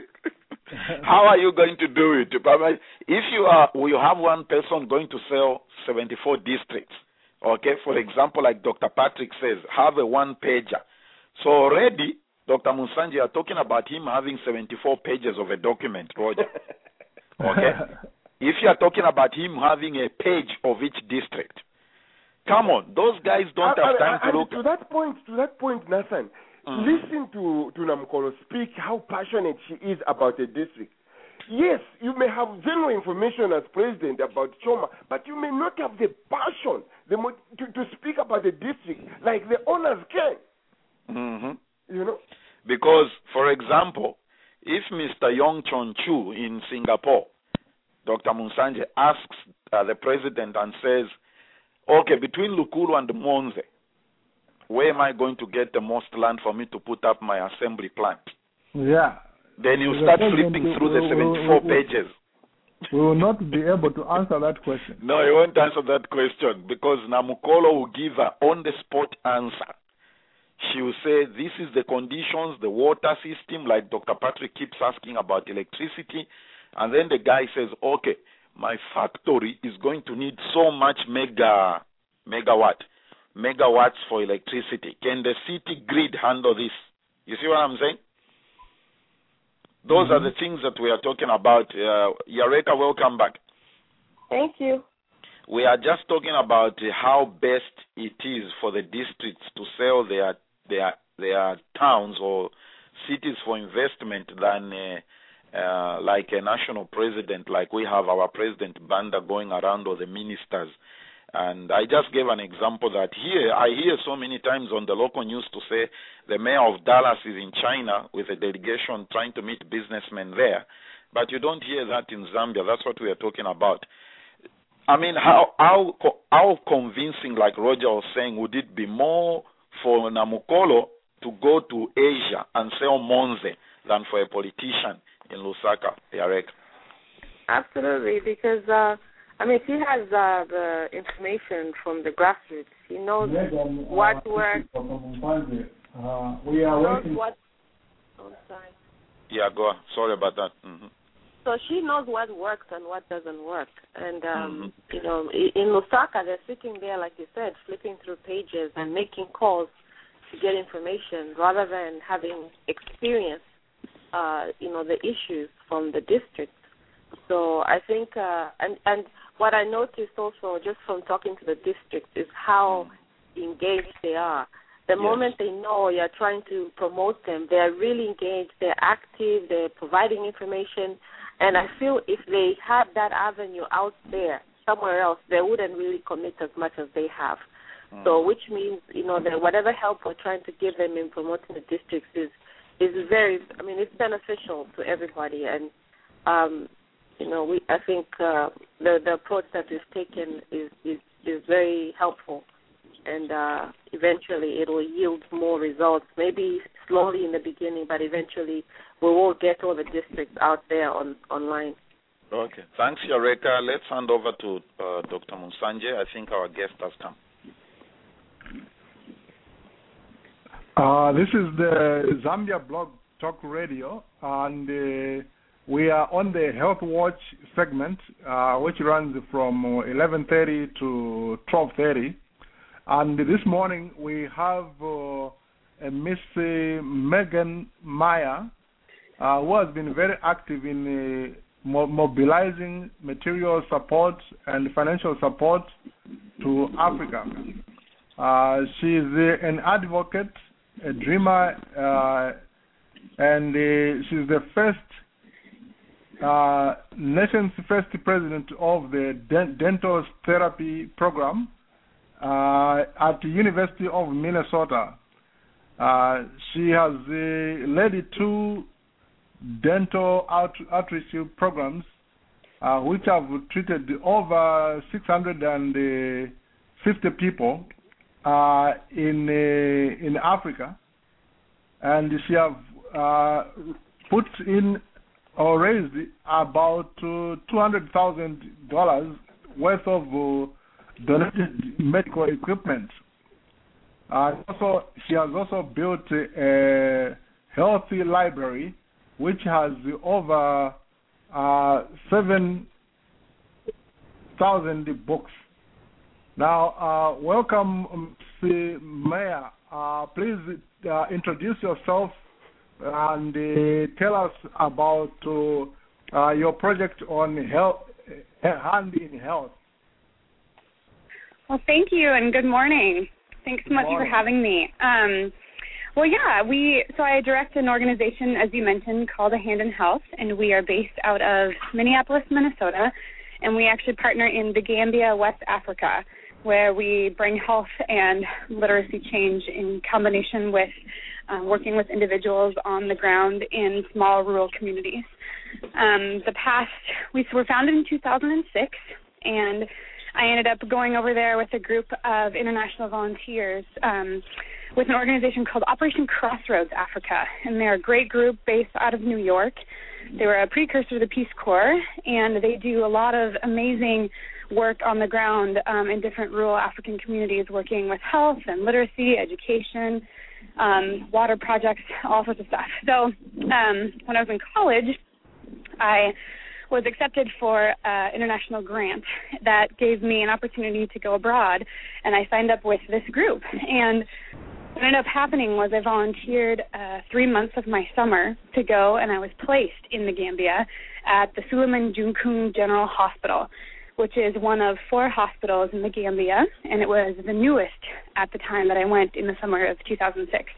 How are you going to do it? If you are, you have one person going to sell seventy-four districts. Okay, for example, like Doctor Patrick says, have a one-pager. So already, Doctor Musanje, you are talking about him having seventy-four pages of a document, Roger. Okay? If you are talking about him having a page of each district, come on, those guys don't I, have I, time I, to look. To that point, to that point, Nathan, Mm. listen to, to Namukolo speak how passionate she is about a district. Yes, you may have general information as president about Choma, but you may not have the passion the mo- to, to speak about the district like the owners can. Mm-hmm. You know? Because, for example, if Mister Yong Chon Chu in Singapore, Doctor Musanje, asks uh, the president and says, okay, between Lukulu and Monze, where am I going to get the most land for me to put up my assembly plant? Yeah. Then you The start president flipping will- through the will- seventy-four will- pages. We will not be able to answer that question. No, he won't answer that question because Namukolo will give her on-the-spot answer. She will say, this is the conditions, the water system, like Doctor Patrick keeps asking about electricity. And then the guy says, okay, my factory is going to need so much mega, megawatt, megawatts for electricity. Can the city grid handle this? You see what I'm saying? Those mm-hmm. are the things that we are talking about. Uh, Yareka, welcome back. Thank you. We are just talking about uh, how best it is for the districts to sell their their their towns or cities for investment than uh, uh, like a national president, like we have our President Banda going around, or the ministers. And I just gave an example that here, I hear so many times on the local news to say the mayor of Dallas is in China with a delegation trying to meet businessmen there. But you don't hear that in Zambia. That's what we are talking about. I mean, how how how convincing, like Roger was saying, would it be more for Namukolo to go to Asia and sell Monze than for a politician in Lusaka, Yarek? Absolutely, because... Uh, I mean, he has uh, the information from the grassroots. He knows Megan, what uh, works. Uh, we are knows waiting. what. Oh, sorry. Yeah, go on. Sorry about that. Mm-hmm. So she knows what works and what doesn't work. And, um, mm-hmm. you know, in Lusaka, they're sitting there, like you said, flipping through pages and making calls to get information rather than having experience, uh, you know, the issues from the district. So I think, uh, and, and what I noticed also just from talking to the district is how engaged they are. The yes. moment they know you're trying to promote them, they're really engaged, they're active, they're providing information. And I feel if they had that avenue out there somewhere else, they wouldn't really commit as much as they have. Mm. So which means, you know, that whatever help we're trying to give them in promoting the districts is, is very, I mean, it's beneficial to everybody. And, um, you know, we I think uh, the the approach that we've taken is is, is very helpful, and uh, eventually it will yield more results. Maybe slowly in the beginning, but eventually we will get all the districts out there on online. Okay, thanks, Yareka. Let's hand over to uh, Doctor Musanje. I think our guest has come. Uh, this is the Zambia Blog Talk Radio, and uh, we are on the Health Watch segment, uh, which runs from eleven thirty to twelve thirty. And this morning we have uh, a Miss uh, Megan Meyer, uh, who has been very active in uh, mo- mobilizing material support and financial support to Africa. Uh, she is uh, an advocate a dreamer, uh, and uh, she's the first, uh, nation's first president of the dent- dental therapy program uh, at the University of Minnesota. Uh, she has uh, led two dental out- outreach programs uh, which have treated over six hundred fifty people uh, in uh, in Africa, and she have uh, put in or raised about uh, two hundred thousand dollars worth of uh, donated medical equipment. Uh, also, she has also built a healthy library which has over uh, seven thousand books. Now, uh, welcome, Miz Mayor. Uh, please uh, introduce yourself and uh, tell us about uh, uh, your project on health, hand in health. Well, thank you, and good morning. Thanks so much for having me. Um, well, yeah, we so I direct an organization, as you mentioned, called A Hand in Health, and we are based out of Minneapolis, Minnesota, and we actually partner in the Gambia, West Africa, where we bring health and literacy change in combination with uh, working with individuals on the ground in small rural communities. Um, the past, we were founded in two thousand six, and I ended up going over there with a group of international volunteers um, with an organization called Operation Crossroads Africa, and they're a great group based out of New York. They were a precursor to the Peace Corps, and they do a lot of amazing work on the ground um, in different rural African communities, working with health and literacy, education, um, water projects, all sorts of stuff. So um, when I was in college, I was accepted for an international grant that gave me an opportunity to go abroad, and I signed up with this group. And what ended up happening was I volunteered uh, three months of my summer to go, and I was placed in the Gambia at the Suleiman Junkun General Hospital, which is one of four hospitals in the Gambia, and it was the newest at the time that I went in the summer of two thousand six.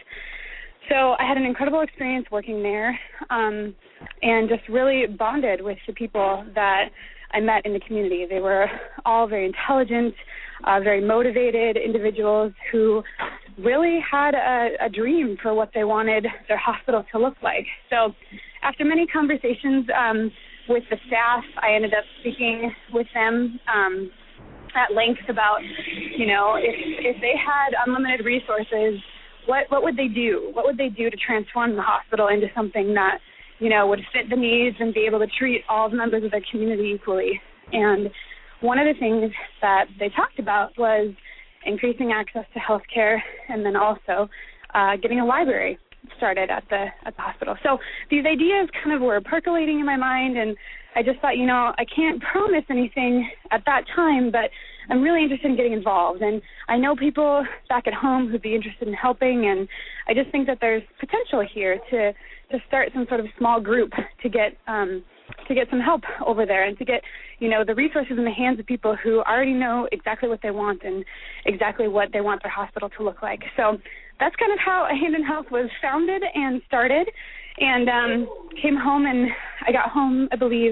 So I had an incredible experience working there um, and just really bonded with the people that I met in the community. They were all very intelligent, uh, very motivated individuals who really had a, a dream for what they wanted their hospital to look like. So after many conversations um, with the staff, I ended up speaking with them um, at length about, you know, if, if they had unlimited resources, What what would they do? What would they do to transform the hospital into something that, you know, would fit the needs and be able to treat all the members of their community equally? And one of the things that they talked about was increasing access to health care, and then also uh, getting a library started at the at the hospital. So these ideas kind of were percolating in my mind, and I just thought, you know, I can't promise anything at that time, but I'm really interested in getting involved, and I know people back at home who'd be interested in helping, and I just think that there's potential here to, to start some sort of small group to get um, to get some help over there and to get, you know, the resources in the hands of people who already know exactly what they want and exactly what they want their hospital to look like. So that's kind of how A Hand in Health was founded and started, and um, came home, and I got home, I believe,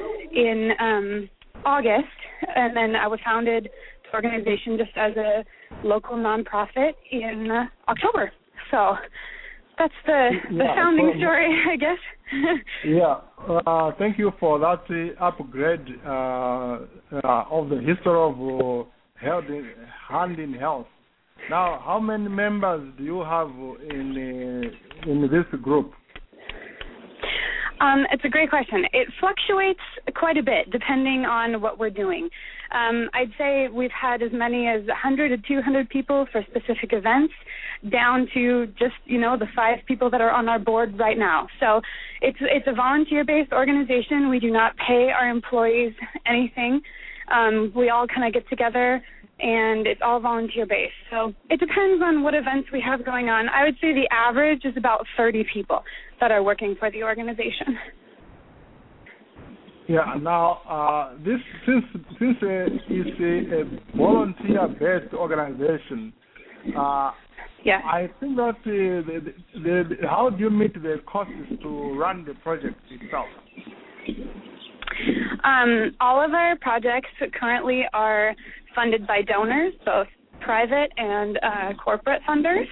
in um, August, and then I was founded the organization just as a local nonprofit in uh, October. So that's the, the yeah, founding so, story, I guess. yeah, uh, thank you for that uh, upgrade uh, uh, of the history of uh, health in, hand in health. Now, how many members do you have in uh, in this group? Um, it's a great question. It fluctuates quite a bit depending on what we're doing. Um, I'd say we've had as many as one hundred to two hundred people for specific events, down to just, you know, the five people that are on our board right now. So it's it's a volunteer-based organization. We do not pay our employees anything. Um, we all kind of get together, and it's all volunteer-based. So it depends on what events we have going on. I would say the average is about thirty people that are working for the organization. Yeah. Now, uh, this since since uh, it's a, a volunteer-based organization, uh, Yes. I think that uh, the, the, the, how do you meet the costs to run the project itself? Um, all of our projects currently are funded by donors, both private and uh, corporate funders.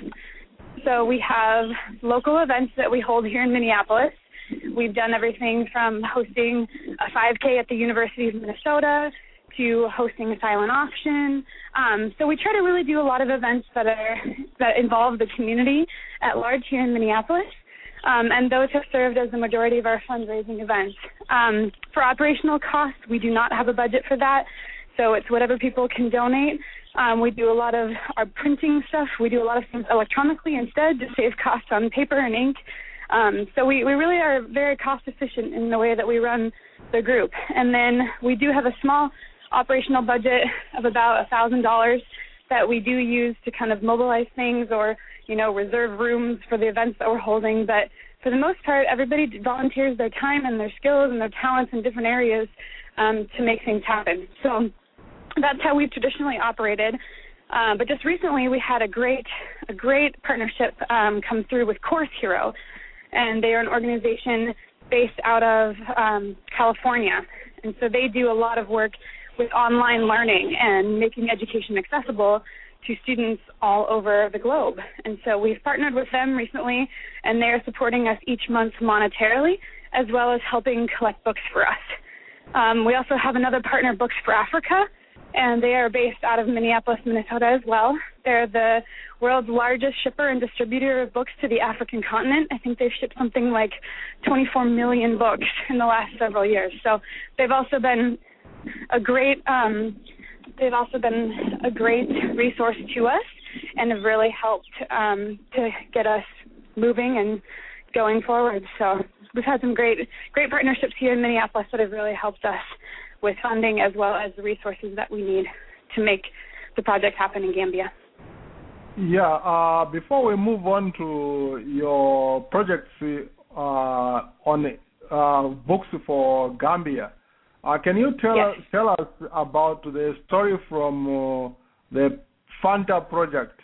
So we have local events that we hold here in Minneapolis. We've done everything from hosting a five K at the University of Minnesota to hosting a silent auction. Um, so we try to really do a lot of events that are that involve the community at large here in Minneapolis. Um, and those have served as the majority of our fundraising events. Um, for operational costs, we do not have a budget for that, so it's whatever people can donate. Um, we do a lot of our printing stuff. We do a lot of things electronically instead to save costs on paper and ink. Um, so we, we really are very cost efficient in the way that we run the group. And then we do have a small operational budget of about one thousand dollars that we do use to kind of mobilize things or, you know, reserve rooms for the events that we're holding. But for the most part, everybody volunteers their time and their skills and their talents in different areas um, to make things happen. So that's how we've traditionally operated. Uh, but just recently, we had a great, a great partnership um, come through with Course Hero, and they are an organization based out of um, California, and so they do a lot of work with online learning and making education accessible to students all over the globe. And so we've partnered with them recently, and they are supporting us each month monetarily, as well as helping collect books for us. Um, we also have another partner, Books for Africa, and they are based out of Minneapolis, Minnesota as well. They're the world's largest shipper and distributor of books to the African continent. I think they've shipped something like twenty-four million books in the last several years. So they've also been a great um, they've also been a great resource to us and have really helped um, to get us moving and going forward. So we've had some great great partnerships here in Minneapolis that have really helped us with funding as well as the resources that we need to make the project happen in Gambia. Yeah, uh, before we move on to your projects uh, on uh, books for Gambia, uh, can you tell, yes. us, tell us about the story from uh, the Fanta project?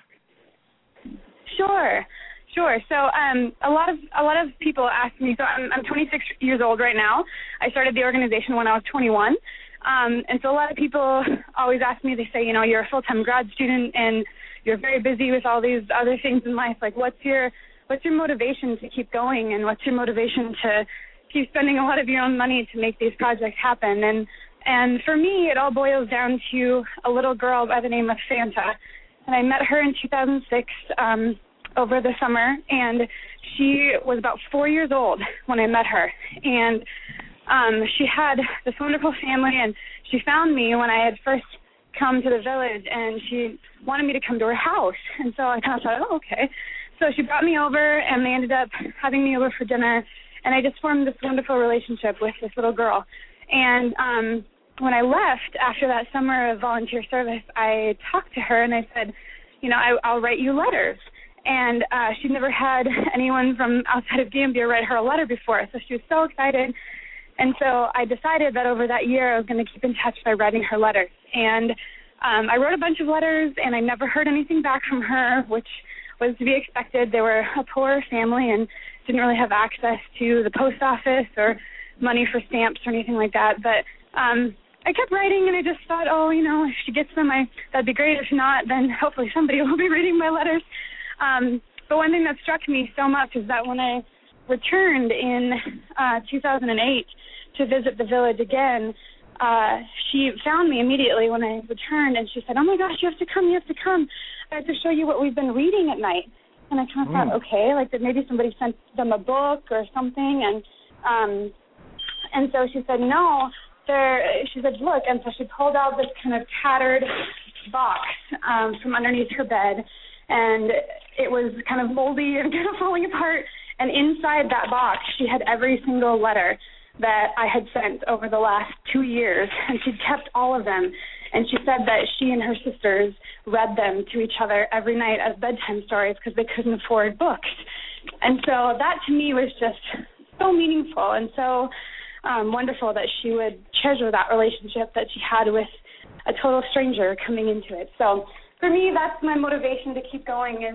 Sure. Sure. So um, a lot of a lot of people ask me. So I'm, I'm twenty-six years old right now. I started the organization when I was twenty-one, um, and so a lot of people always ask me. They say, you know, you're a full-time grad student and you're very busy with all these other things in life. Like, what's your what's your motivation to keep going, and what's your motivation to keep spending a lot of your own money to make these projects happen? And and for me, it all boils down to a little girl by the name of Fanta, and I met her in two thousand six. Um, over the summer, and she was about four years old when I met her, and um, she had this wonderful family, and she found me when I had first come to the village, and she wanted me to come to her house, and so I kind of thought, oh, okay. So she brought me over, and they ended up having me over for dinner, and I just formed this wonderful relationship with this little girl. And um, when I left after that summer of volunteer service, I talked to her, and I said, you know, I, I'll write you letters. And uh, she'd never had anyone from outside of Gambia write her a letter before, so she was so excited. And so I decided that over that year I was going to keep in touch by writing her letters. And um, I wrote a bunch of letters, and I never heard anything back from her, which was to be expected. They were a poor family and didn't really have access to the post office or money for stamps or anything like that. But um, I kept writing, and I just thought, oh, you know, if she gets them, I, that'd be great. If not, then hopefully somebody will be reading my letters. Um, but one thing that struck me so much is that when I returned in uh, two thousand eight to visit the village again, uh, she found me immediately when I returned, and she said, oh, my gosh, you have to come, you have to come. I have to show you what we've been reading at night. And I kind of mm. thought, okay, like that maybe somebody sent them a book or something. And um, and so she said, no, there. She said, look. And so she pulled out this kind of tattered box um, from underneath her bed, and it was kind of moldy and kind of falling apart. And inside that box, she had every single letter that I had sent over the last two years, and she'd kept all of them. And she said that she and her sisters read them to each other every night as bedtime stories because they couldn't afford books. And so that to me was just so meaningful and so um, wonderful that she would treasure that relationship that she had with a total stranger coming into it. So for me, that's my motivation to keep going, is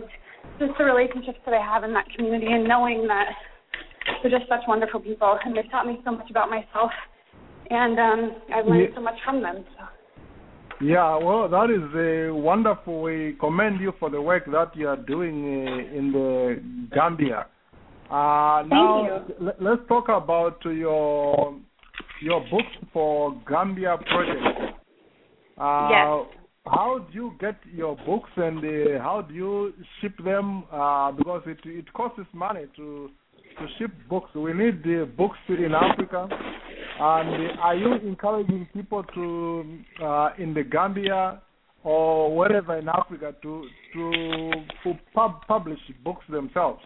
just the relationships that I have in that community and knowing that they're just such wonderful people, and they've taught me so much about myself, and um, I've learned yeah. so much from them. So. Yeah, well, that is uh, wonderful. We commend you for the work that you are doing uh, in the Gambia. Uh, Thank now, you. L- let's talk about your your books for Gambia project. Uh, yes. How do you get your books, and uh, how do you ship them? Uh, because it it costs money to to ship books. We need the books in Africa. And are you encouraging people to, uh, in the Gambia or wherever in Africa, to to, to pub- publish books themselves?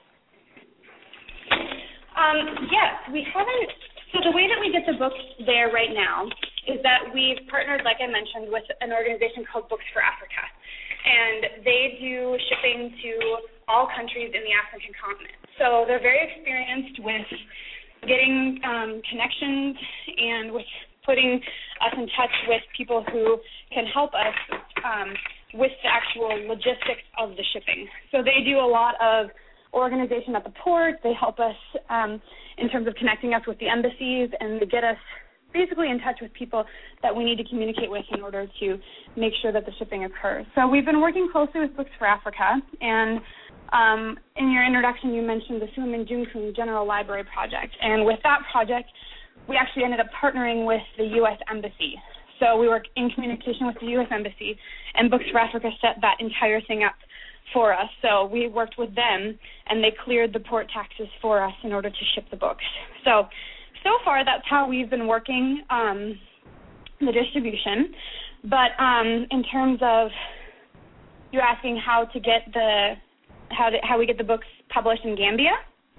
Um, yes, we haven't. So the way that we get the books there right now is that we've partnered, like I mentioned, with an organization called Books for Africa. And they do shipping to all countries in the African continent. So they're very experienced with getting um, connections and with putting us in touch with people who can help us um, with the actual logistics of the shipping. So they do a lot of organization at the port. They help us um, in terms of connecting us with the embassies, and they get us basically in touch with people that we need to communicate with in order to make sure that the shipping occurs. So we've been working closely with Books for Africa, and Um, in your introduction, you mentioned the Suleiman Junkun General Library Project, and with that project, we actually ended up partnering with the U S Embassy. So we were in communication with the U S Embassy, and Books for Africa set that entire thing up for us. So we worked with them, and they cleared the port taxes for us in order to ship the books. So, so far, that's how we've been working um, the distribution. But um, in terms of you asking how to get the How, to, how we get the books published in Gambia?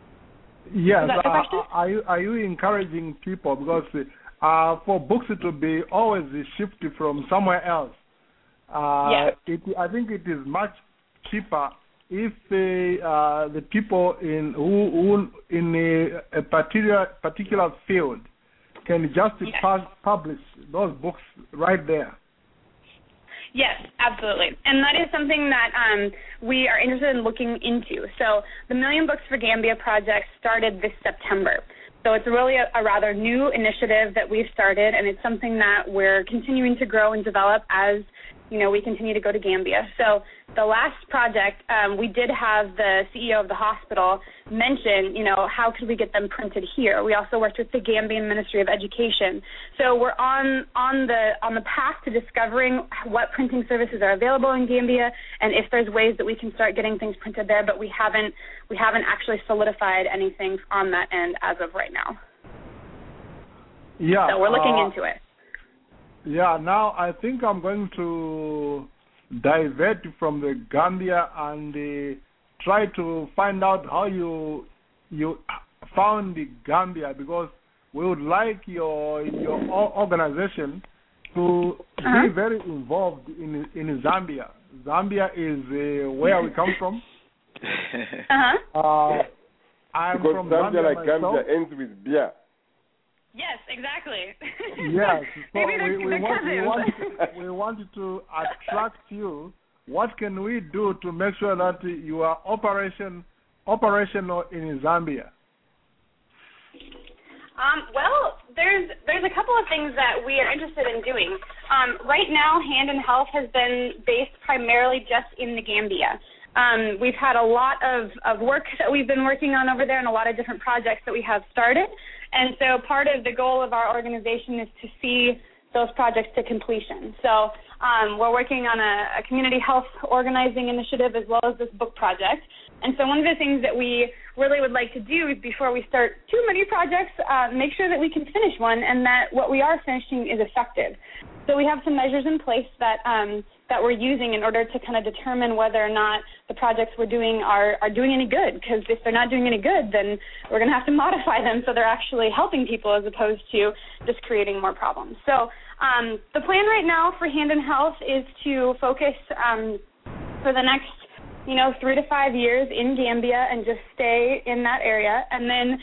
Yes. Is that the question? Uh, are you are you encouraging people, because uh, for books to be always shipped from somewhere else? Uh, yes. It, I think it is much cheaper if the uh, the people in who, who in a, a particular particular field can just yes. pu- publish those books right there. Yes, absolutely. And that is something that um, we are interested in looking into. So the Million Books for Gambia project started this September. So it's really a, a rather new initiative that we've started, and it's something that we're continuing to grow and develop as, you know, we continue to go to Gambia. So the last project, um, we did have the C E O of the hospital mention, you know, how could we get them printed here? We also worked with the Gambian Ministry of Education. So we're on on the on the path to discovering what printing services are available in Gambia, and if there's ways that we can start getting things printed there. But we haven't we haven't actually solidified anything on that end as of right now. Yeah. So we're looking uh, into it. Yeah, now I think I'm going to divert from the Gambia and uh, try to find out how you you found the Gambia, because we would like your your organization to uh-huh. be very involved in in Zambia. Zambia is uh, where we come from. Uh-huh. Uh, I'm because from Zambia, Zambia like myself. Gambia, ends with beer. Yes, exactly. Yes, so Maybe we, they're, we, they're want, we, cousins. want, we want to attract you. What can we do to make sure that you are operation operational in Zambia? Um, well, there's there's a couple of things that we are interested in doing. Um, right now, Hand in Health has been based primarily just in the Gambia. Um, we've had a lot of, of work that we've been working on over there and a lot of different projects that we have started. And so part of the goal of our organization is to see those projects to completion. So um, we're working on a, a community health organizing initiative as well as this book project. And so one of the things that we really would like to do is, before we start too many projects, uh, make sure that we can finish one and that what we are finishing is effective. So we have some measures in place that um, that we're using in order to kind of determine whether or not the projects we're doing are, are doing any good, because if they're not doing any good, then we're going to have to modify them so they're actually helping people as opposed to just creating more problems. So um, the plan right now for Hand in Health is to focus um, for the next, you know, three to five years in Gambia and just stay in that area. And then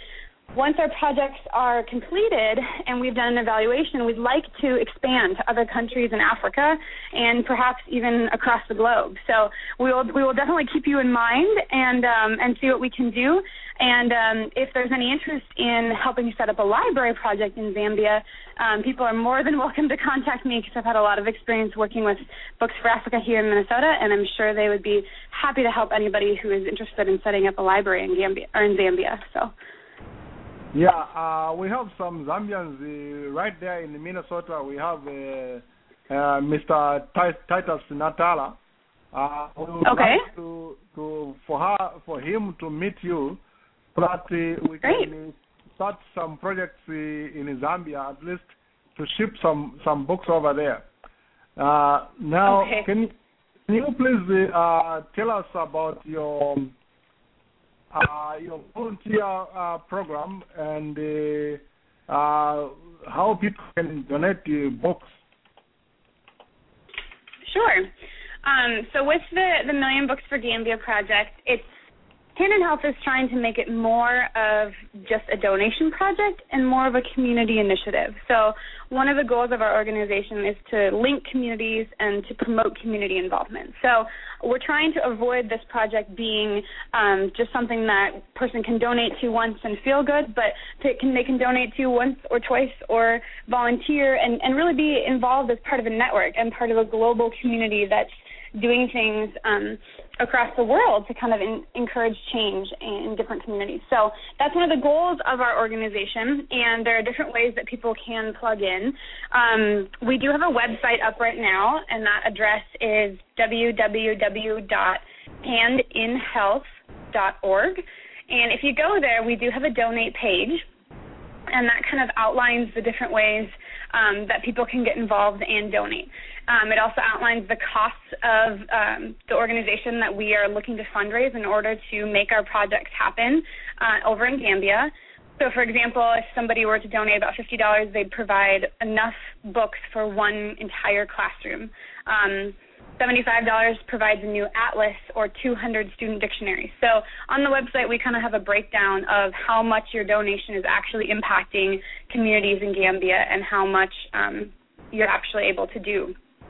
once our projects are completed and we've done an evaluation, we'd like to expand to other countries in Africa and perhaps even across the globe. So we will we will definitely keep you in mind and um, and see what we can do. And um, if there's any interest in helping set up a library project in Zambia, um, people are more than welcome to contact me because I've had a lot of experience working with Books for Africa here in Minnesota, and I'm sure they would be happy to help anybody who is interested in setting up a library in Gambia or in Zambia. So. Yeah, uh, we have some Zambians uh, right there in Minnesota. We have uh, uh, Mister Titus Natala. Uh, we would okay. like to, to for her for him to meet you, so that uh, we Great. can start some projects uh, in Zambia, at least to ship some, some books over there. Uh, now, okay. can you, can you please uh, tell us about your uh, your volunteer uh, program and uh, uh, how people can donate uh, books? Sure. Um, so with the, the Million Books for Gambia project, it's Hand in Health is trying to make it more of just a donation project and more of a community initiative. So one of the goals of our organization is to link communities and to promote community involvement. So we're trying to avoid this project being um, just something that a person can donate to once and feel good, but to, can, they can donate to once or twice or volunteer and, and really be involved as part of a network and part of a global community that's doing things um, across the world to kind of in, encourage change in, in different communities. So that's one of the goals of our organization, and there are different ways that people can plug in. Um, we do have a website up right now, and that address is w w w dot hand in health dot org. And if you go there, we do have a donate page, and that kind of outlines the different ways um, that people can get involved and donate. Um, it also outlines the costs of um, the organization that we are looking to fundraise in order to make our projects happen uh, over in Gambia. So, for example, if somebody were to donate about fifty dollars, they'd provide enough books for one entire classroom. Um, seventy-five dollars provides a new atlas or two hundred student dictionaries. So on the website, we kind of have a breakdown of how much your donation is actually impacting communities in Gambia and how much um, you're actually able to do.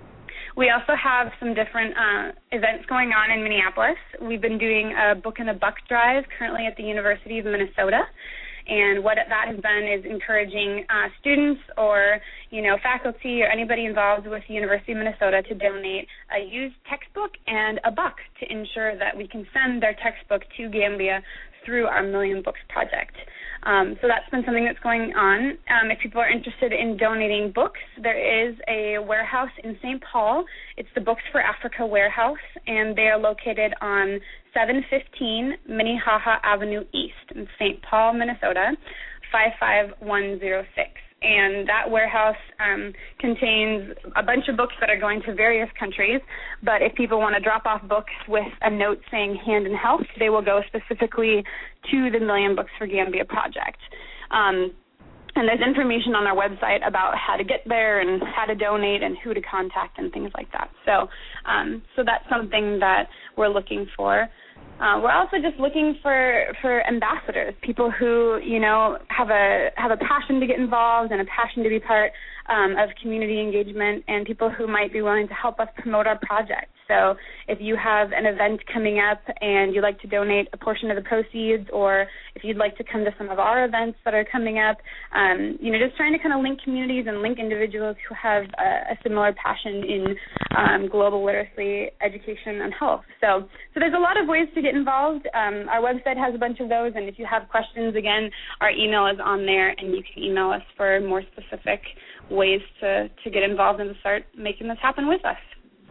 We also have some different uh, events going on in Minneapolis. We've been doing a Book in a Buck drive currently at the University of Minnesota. And what that has been is encouraging uh, students or, you know, faculty or anybody involved with the University of Minnesota to donate a used textbook and a buck to ensure that we can send their textbook to Gambia through our Million Books project. Um, so that's been something that's going on. Um, if people are interested in donating books, there is a warehouse in Saint Paul. It's the Books for Africa warehouse, and they are located on seven fifteen Minnehaha Avenue East in Saint Paul, Minnesota, five five one zero six. And that warehouse um, contains a bunch of books that are going to various countries, but if people want to drop off books with a note saying Hand in Health, they will go specifically to the Million Books for Gambia project. Um, and there's information on our website about how to get there and how to donate and who to contact and things like that. So, um, so that's something that we're looking for. Uh, we're also just looking for, for ambassadors, people who, you know, have a have a passion to get involved and a passion to be part um, of community engagement, and people who might be willing to help us promote our project. So if you have an event coming up and you'd like to donate a portion of the proceeds, or if you'd like to come to some of our events that are coming up, um, you know, just trying to kind of link communities and link individuals who have a, a similar passion in um, global literacy, education, and health. So, so there's a lot of ways to get involved. Um, our website has a bunch of those, and if you have questions, again, our email is on there, and you can email us for more specific ways to, to get involved and to start making this happen with us.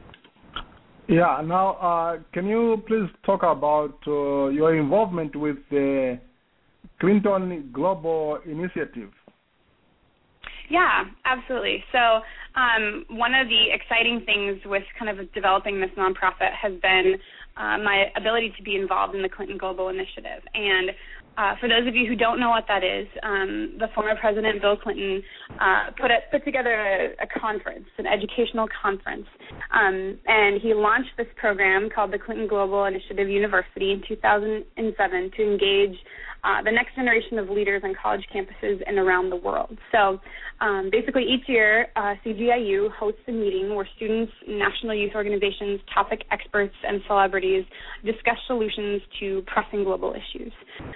Yeah, now, uh, can you please talk about uh, your involvement with the Clinton Global Initiative? Yeah, absolutely. So um, one of the exciting things with kind of developing this nonprofit has been uh, my ability to be involved in the Clinton Global Initiative. And uh, for those of you who don't know what that is, um, the former President Bill Clinton uh, put a, put together a, a conference, an educational conference, um, and he launched this program called the Clinton Global Initiative University in two thousand seven to engage uh, the next generation of leaders on college campuses and around the world. So um, basically each year, uh, C G I U hosts a meeting where students, national youth organizations, topic experts, and celebrities discuss solutions to pressing global issues.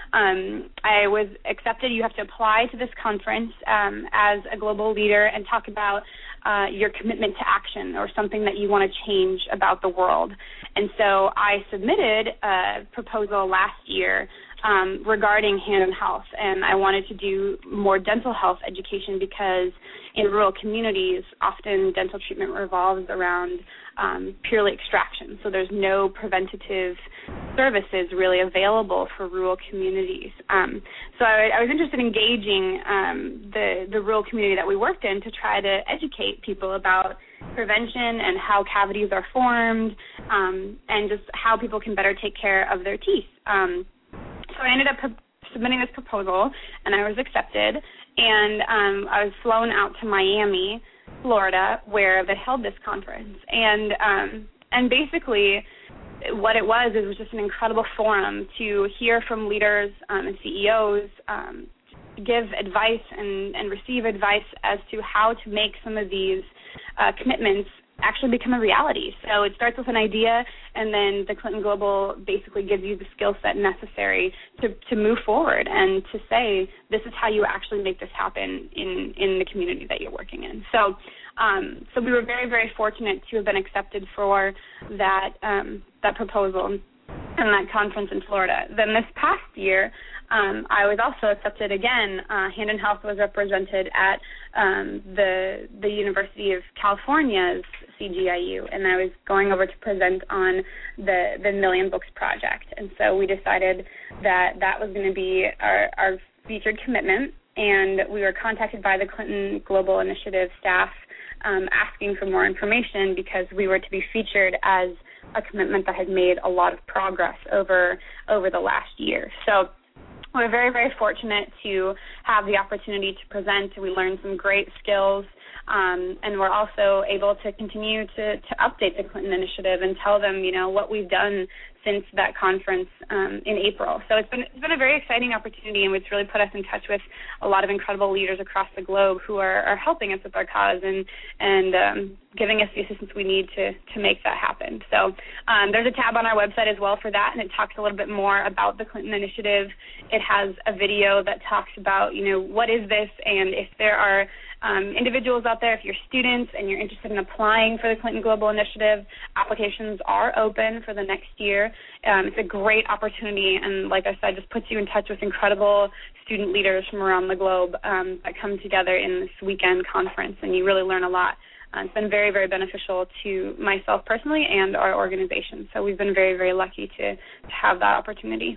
Um, I was accepted. You have to apply to this conference um, as a global leader and talk about uh, your commitment to action or something that you want to change about the world. And so I submitted a proposal last year um, regarding hand and health, and I wanted to do more dental health education because in rural communities, often dental treatment revolves around um, purely extraction. So there's no preventative services really available for rural communities. Um, so I, I was interested in engaging um, the, the rural community that we worked in to try to educate people about prevention and how cavities are formed um, and just how people can better take care of their teeth. Um, so I ended up pro- submitting this proposal, and I was accepted, and um, I was flown out to Miami, Florida, where they held this conference. And um, and basically what it was, it was just an incredible forum to hear from leaders um, and C E Os, um, give advice and, and receive advice as to how to make some of these uh, commitments actually become a reality. So it starts with an idea, and then the Clinton Global basically gives you the skill set necessary to, to move forward and to say, this is how you actually make this happen in, in the community that you're working in. So um, so we were very, very fortunate to have been accepted for that um, that proposal and that conference in Florida. Then this past year, Um, I was also accepted again. Uh, Hand in Health was represented at um, the the University of California's C G I U, and I was going over to present on the, the Million Books Project. And so we decided that that was going to be our, our featured commitment, and we were contacted by the Clinton Global Initiative staff um, asking for more information because we were to be featured as a commitment that had made a lot of progress over over the last year. So we're very, very fortunate to have the opportunity to present. We learned some great skills, um, and we're also able to continue to, to update the Clinton Initiative and tell them, you know, what we've done since that conference um, in April. So it's been it's been a very exciting opportunity, and it's really put us in touch with a lot of incredible leaders across the globe who are, are helping us with our cause and and um, giving us the assistance we need to to make that happen. So um, there's a tab on our website as well for that, and it talks a little bit more about the Clinton Initiative. It has a video that talks about, you know, what is this, and if there are Um, individuals out there, if you're students and you're interested in applying for the Clinton Global Initiative, applications are open for the next year. Um, it's a great opportunity, and like I said, just puts you in touch with incredible student leaders from around the globe um, that come together in this weekend conference, and you really learn a lot. Uh, it's been very, very beneficial to myself personally and our organization. So we've been very, very lucky to, to have that opportunity.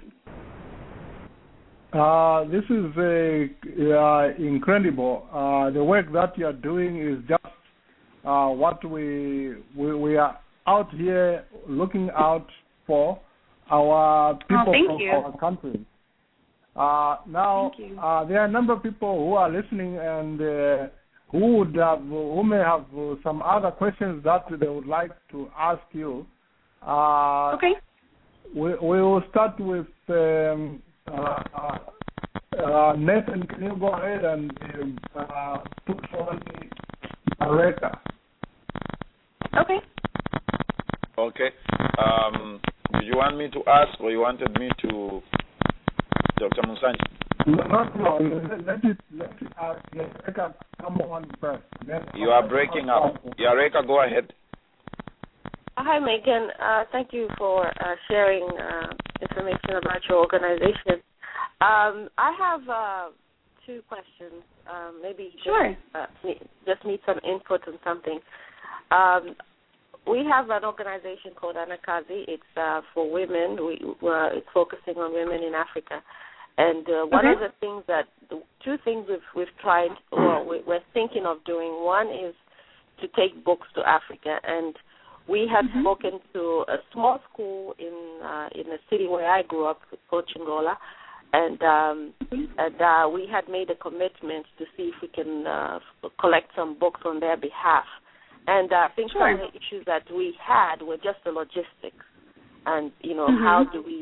Uh, this is uh, uh, incredible. Uh, the work that you are doing is just uh, what we, we we are out here looking out for our people oh, from you. our country. Uh, now, uh, there are a number of people who are listening and uh, who would have, who may have some other questions that they would like to ask you. Uh, okay. We, we will start with. Um, Uh, uh, Nathan, can you go ahead and uh, put on Areka? Okay. Okay. Um, do you want me to ask, or you wanted me to, Doctor Musanji? No, no, no. Let it, let it ask. Let Areka come on first. Then you are breaking up. Areka, go ahead. Hi, Megan. Uh, thank you for uh, sharing uh, information about your organization. Um, I have uh, two questions. Um, maybe sure. just, uh, need, just need some input on something. Um, we have an organization called Anakazi. It's uh, for women. We, uh, it's focusing on women in Africa. And uh, one okay. of the things that, two things we've, we've tried, or we're thinking of doing, one is to take books to Africa. And we had mm-hmm. spoken to a small school in uh, in the city where I grew up, Pochingola, and um, mm-hmm. and uh, we had made a commitment to see if we can uh, collect some books on their behalf. And uh, I think sure. some of the issues that we had were just the logistics, and you know mm-hmm. how do we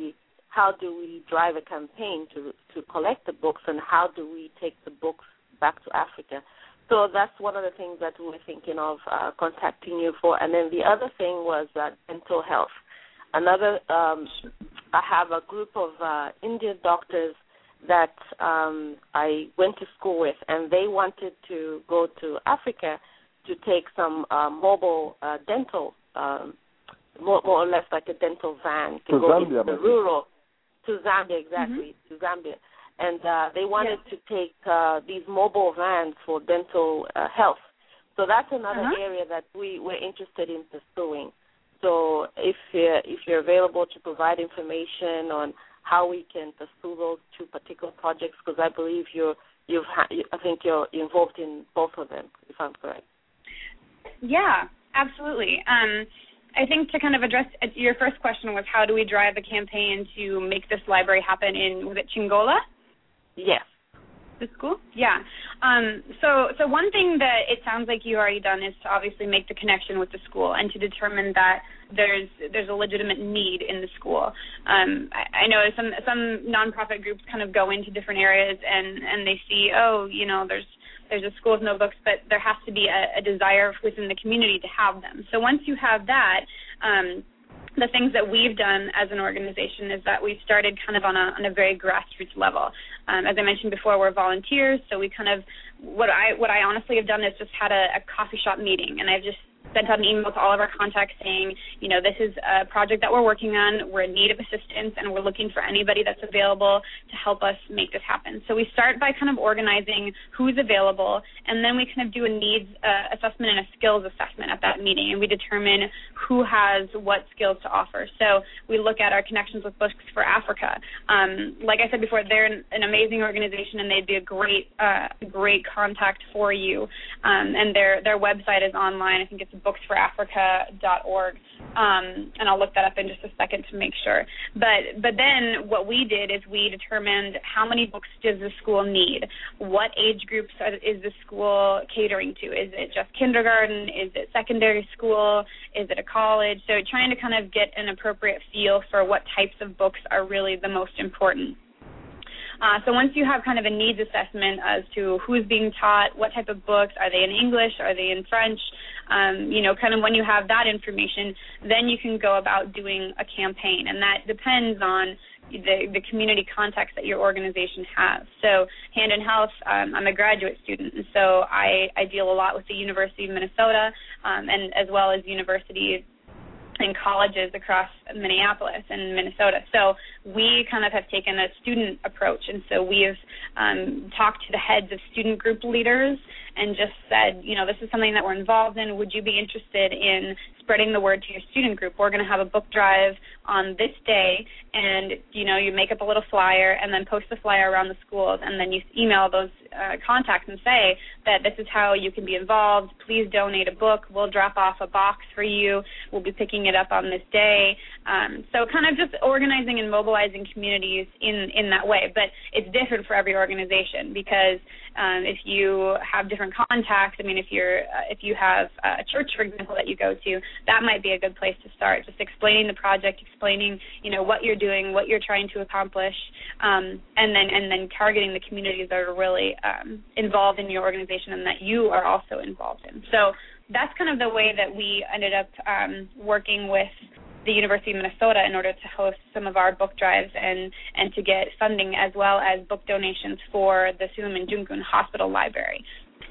how do we drive a campaign to to collect the books, and how do we take the books back to Africa? So that's one of the things that we were thinking of uh, contacting you for. And then the other thing was uh, dental health. Another, um, I have a group of uh, Indian doctors that um, I went to school with, and they wanted to go to Africa to take some uh, mobile uh, dental, um, more, more or less like a dental van to, to go Zambia, into the rural, to Zambia, exactly, mm-hmm. to Zambia. And uh, they wanted yeah. to take uh, these mobile vans for dental uh, health. So that's another uh-huh. area that we were interested in pursuing. So if you're, if you're available to provide information on how we can pursue those two particular projects, because I believe you're, you've ha- I think you're involved in both of them, if I'm correct. Yeah, absolutely. Um, I think to kind of address your first question was how do we drive a campaign to make this library happen in, was it Chingola? Yes. The school? Yeah. Um, so so one thing that it sounds like you already done is to obviously make the connection with the school and to determine that there's there's a legitimate need in the school. Um, I, I know some some nonprofit groups kind of go into different areas and, and they see, oh, you know, there's there's a school with no books, but there has to be a, a desire within the community to have them. So once you have that, um, the things that we've done as an organization is that we've started kind of on a, on a very grassroots level. Um, as I mentioned before, we're volunteers, so we kind of, what I what I honestly have done is just had a, a coffee shop meeting, and I've just sent out an email to all of our contacts saying, you know, this is a project that we're working on, we're in need of assistance, and we're looking for anybody that's available to help us make this happen. So we start by kind of organizing who's available, and then we kind of do a needs uh, assessment and a skills assessment at that meeting, and we determine who has what skills to offer. So we look at our connections with Books for Africa. Um, like I said before, they're an, an amazing organization, and they'd be a great, uh, great contact for you. Um, and their their website is online. I think it's books for africa dot org, um, and I'll look that up in just a second to make sure. But but then what we did is we determined how many books does the school need, what age groups are, is the school catering to? Is it just kindergarten? Is it secondary school? Is it a college? So trying to kind of get an appropriate feel for what types of books are really the most important. Uh, so once you have kind of a needs assessment as to who's being taught, what type of books, are they in English, are they in French, um, you know, kind of when you have that information, then you can go about doing a campaign, and that depends on the, the community contacts that your organization has. So Hand in Health, um, I'm a graduate student, and so I, I deal a lot with the University of Minnesota um, and as well as universities and colleges across Minneapolis and Minnesota. So we kind of have taken a student approach, and so we've um, talked to the heads of student group leaders and just said, you know, this is something that we're involved in. Would you be interested in spreading the word to your student group? We're going to have a book drive on this day, and, you know, you make up a little flyer and then post the flyer around the schools, and then you email those uh, contacts and say that this is how you can be involved. Please donate a book. We'll drop off a box for you. We'll be picking it up on this day. Um, so kind of just organizing and mobilizing communities in, in that way. But it's different for every organization because um, if you have different contacts, I mean, if you're uh, if you have a church, for example, that you go to, that might be a good place to start, just explaining the project, explaining, you know, what you're doing, what you're trying to accomplish, um, and then and then targeting the communities that are really um, involved in your organization and that you are also involved in. So that's kind of the way that we ended up um, working with the University of Minnesota in order to host some of our book drives and, and to get funding as well as book donations for the Suleiman-Junkun Hospital Library.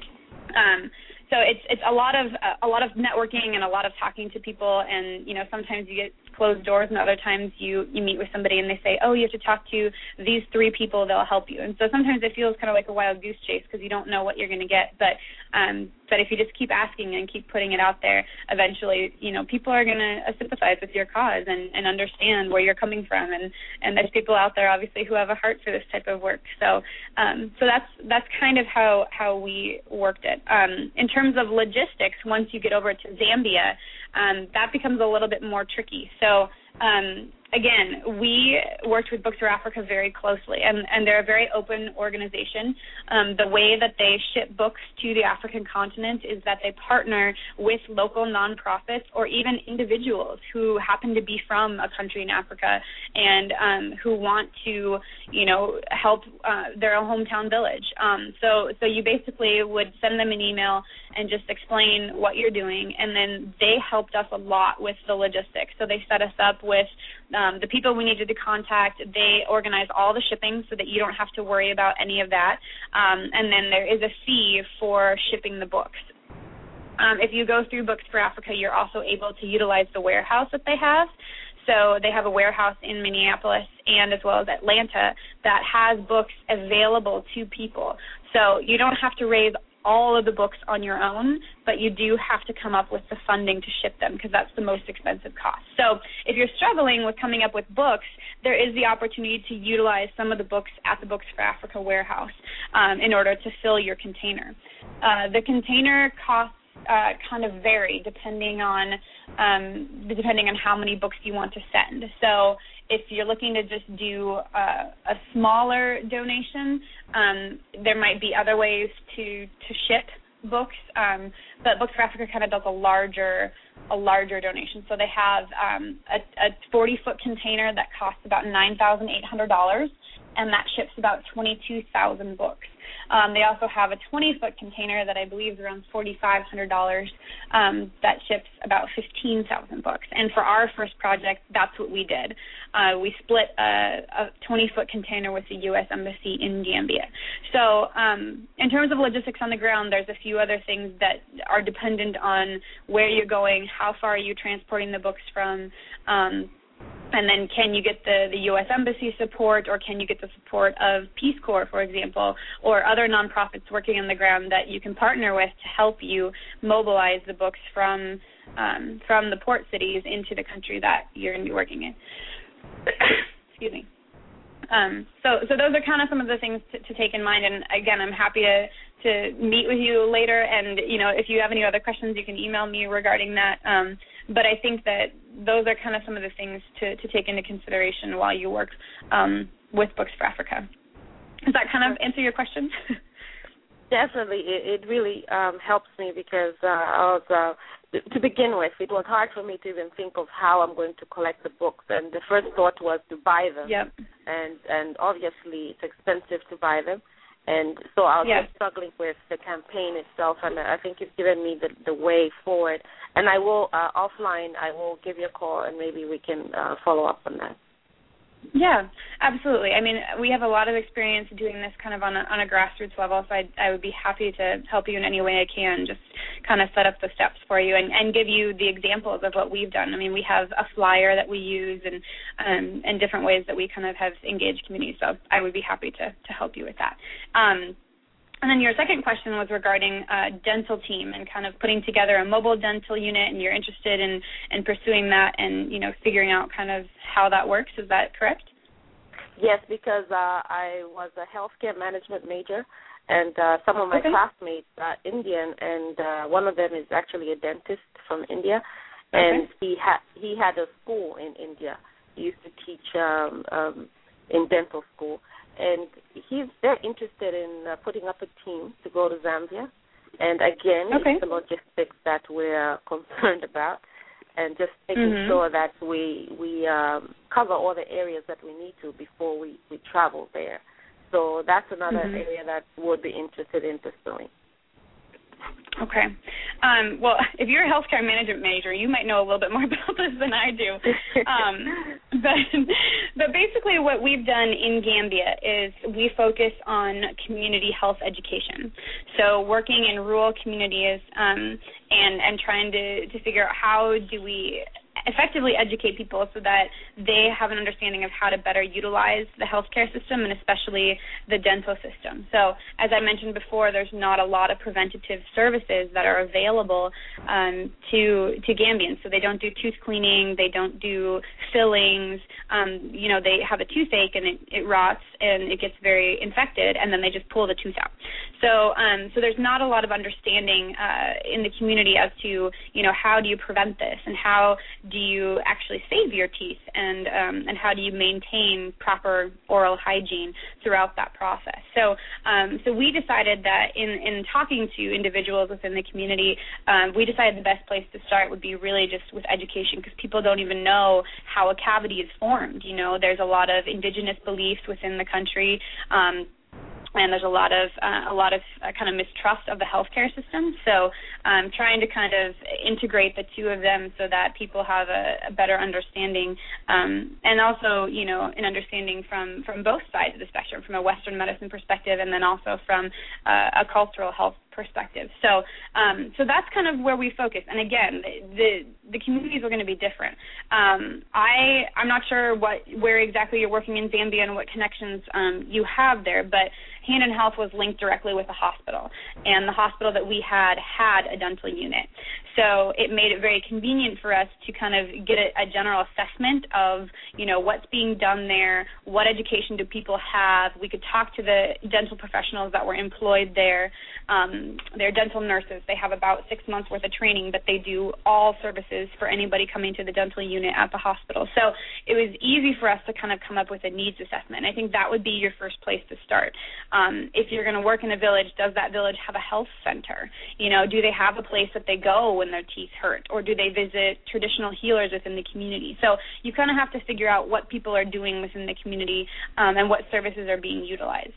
Um, so it's it's a lot of a lot of networking and a lot of talking to people, and you know sometimes you get closed doors, and other times you, you meet with somebody and they say, oh, you have to talk to these three people, they'll help you. And so sometimes it feels kind of like a wild goose chase because you don't know what you're going to get. But um, but if you just keep asking and keep putting it out there, eventually, you know, people are going to sympathize with your cause and, and understand where you're coming from. And, and there's people out there, obviously, who have a heart for this type of work. So um, so that's that's kind of how, how we worked it. Um, in terms of logistics, once you get over to Zambia, Um, that becomes a little bit more tricky. So um, again, we worked with Books for Africa very closely, and, and they're a very open organization. Um, the way that they ship books to the African continent is that they partner with local nonprofits or even individuals who happen to be from a country in Africa and um, who want to, you know, help uh, their hometown village. Um, so, so you basically would send them an email and just explain what you're doing, and then they helped us a lot with the logistics. So they set us up with um, the people we needed to contact. They organize all the shipping so that you don't have to worry about any of that. Um, and then there is a fee for shipping the books. Um, if you go through Books for Africa, you're also able to utilize the warehouse that they have. So they have a warehouse in Minneapolis and as well as Atlanta that has books available to people. So you don't have to raise all of the books on your own, but you do have to come up with the funding to ship them because that's the most expensive cost. So if you're struggling with coming up with books, there is the opportunity to utilize some of the books at the Books for Africa warehouse um, in order to fill your container. Uh, the container costs uh, kind of vary depending on um, depending on how many books you want to send. So if you're looking to just do uh, a smaller donation, um, there might be other ways to, to ship books, um, but Books for Africa kind of does a larger a larger donation. So they have um, a forty-foot container that costs about nine thousand eight hundred dollars, and that ships about twenty-two thousand books. Um, they also have a twenty-foot container that I believe is around four thousand five hundred dollars um, that ships about fifteen thousand books. And for our first project, that's what we did. Uh, we split a, a twenty-foot container with the U S Embassy in Gambia. So um, in terms of logistics on the ground, there's a few other things that are dependent on where you're going, how far are you transporting the books from, um, and then can you get the, the U S Embassy support, or can you get the support of Peace Corps, for example, or other nonprofits working on the ground that you can partner with to help you mobilize the books from um, from the port cities into the country that you're going to be working in. Excuse me. Um, so, so those are kind of some of the things to, to take in mind. And again, I'm happy to, to meet with you later. And you know, if you have any other questions, you can email me regarding that. Um, but I think that those are kind of some of the things to, to take into consideration while you work um, with Books for Africa. Does that kind of answer your question? Definitely, it, it really um, helps me because uh, I was. Uh, To begin with, it was hard for me to even think of how I'm going to collect the books, and the first thought was to buy them. Yep. And and obviously it's expensive to buy them, and so I was yep. just struggling with the campaign itself, and I think you've given me the, the way forward. And I will, uh, offline, I will give you a call, and maybe we can uh, follow up on that. Yeah, absolutely. I mean, we have a lot of experience doing this kind of on a, on a grassroots level, so I, I would be happy to help you in any way I can, just kind of set up the steps for you and, and give you the examples of what we've done. I mean, we have a flyer that we use and um, and different ways that we kind of have engaged communities, so I would be happy to, to help you with that. Um, And then your second question was regarding uh, dental team and kind of putting together a mobile dental unit, and you're interested in, in pursuing that and, you know, figuring out kind of how that works. Is that correct? Yes, because uh, I was a healthcare management major, and uh, some of my okay. classmates are Indian, and uh, one of them is actually a dentist from India, and okay. he had he had a school in India. He used to teach um, um, in dental school. And he's very interested in uh, putting up a team to go to Zambia. And, again, okay. it's the logistics that we're concerned about, and just making mm-hmm. sure that we we um, cover all the areas that we need to before we, we travel there. So that's another mm-hmm. area that would be interested in pursuing. Okay. Um, well, if you're a healthcare management major, you might know a little bit more about this than I do. Um, but, but basically what we've done in Gambia is we focus on community health education. So working in rural communities um, and, and trying to, to figure out how do we effectively educate people so that they have an understanding of how to better utilize the healthcare system and especially the dental system. So as I mentioned before, there's not a lot of preventative services that are available um, to to Gambians. So they don't do tooth cleaning, they don't do fillings. Um, you know, they have a toothache and it, it rots and it gets very infected, and then they just pull the tooth out. So um, so there's not a lot of understanding uh, in the community as to, you know, how do you prevent this and how do you actually save your teeth, and um, and how do you maintain proper oral hygiene throughout that process? So um, so we decided that in, in talking to individuals within the community, um, we decided the best place to start would be really just with education, because people don't even know how a cavity is formed. You know, there's a lot of indigenous beliefs within the country, um, and there's a lot of uh, a lot of uh, kind of mistrust of the healthcare system. So um, trying to kind of integrate the two of them so that people have a, a better understanding, um, and also, you know, an understanding from, from both sides of the spectrum, from a Western medicine perspective, and then also from uh, a cultural health perspective. So um, so that's kind of where we focus. And again, the the, the communities are going to be different. Um, I, I'm not sure what where exactly you're working in Zambia and what connections um, you have there, but Hand in Health was linked directly with the hospital, and the hospital that we had had a dental unit. So it made it very convenient for us to kind of get a, a general assessment of, you know, what's being done there, what education do people have. We could talk to the dental professionals that were employed there. Um, they're dental nurses. They have about six months worth of training, but they do all services for anybody coming to the dental unit at the hospital. So it was easy for us to kind of come up with a needs assessment. And I think that would be your first place to start. Um, if you're going to work in a village, does that village have a health center? You know, do they have a place that they go when their teeth hurt, or do they visit traditional healers within the community? So you kind of have to figure out what people are doing within the community um, and what services are being utilized.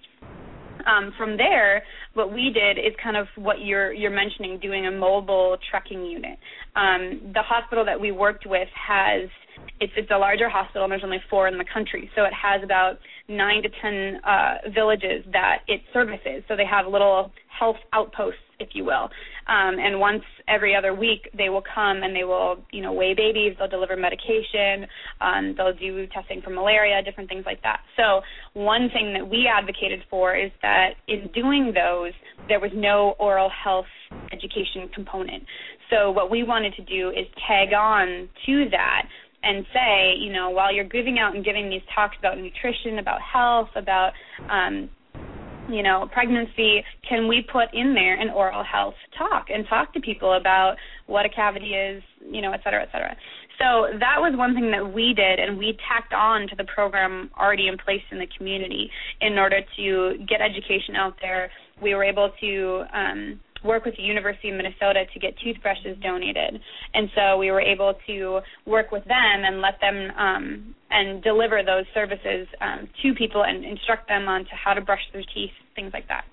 Um, from there, what we did is kind of what you're you're mentioning, doing a mobile trekking unit. Um, the hospital that we worked with has it's it's a larger hospital, and there's only four in the country, so it has about nine to ten uh, villages that it services. So they have little health outposts, if you will. Um, and once every other week, they will come and they will, you know, weigh babies. They'll deliver medication. Um, they'll do testing for malaria, different things like that. So one thing that we advocated for is that in doing those, there was no oral health education component. So what we wanted to do is tag on to that and say, you know, while you're giving out and giving these talks about nutrition, about health, about, um, you know, pregnancy, can we put in there an oral health talk and talk to people about what a cavity is, you know, et cetera, et cetera. So that was one thing that we did, and we tacked on to the program already in place in the community in order to get education out there. We were able to um, work with the University of Minnesota to get toothbrushes donated. And so we were able to work with them and let them um, and deliver those services um, to people and instruct them on to how to brush their teeth, things like that.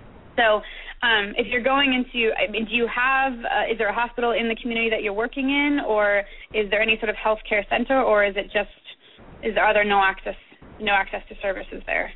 So um, if you're going into, I mean, do you have, uh, is there a hospital in the community that you're working in, or is there any sort of healthcare center, or is it just, is there, are there no access, no access to services there?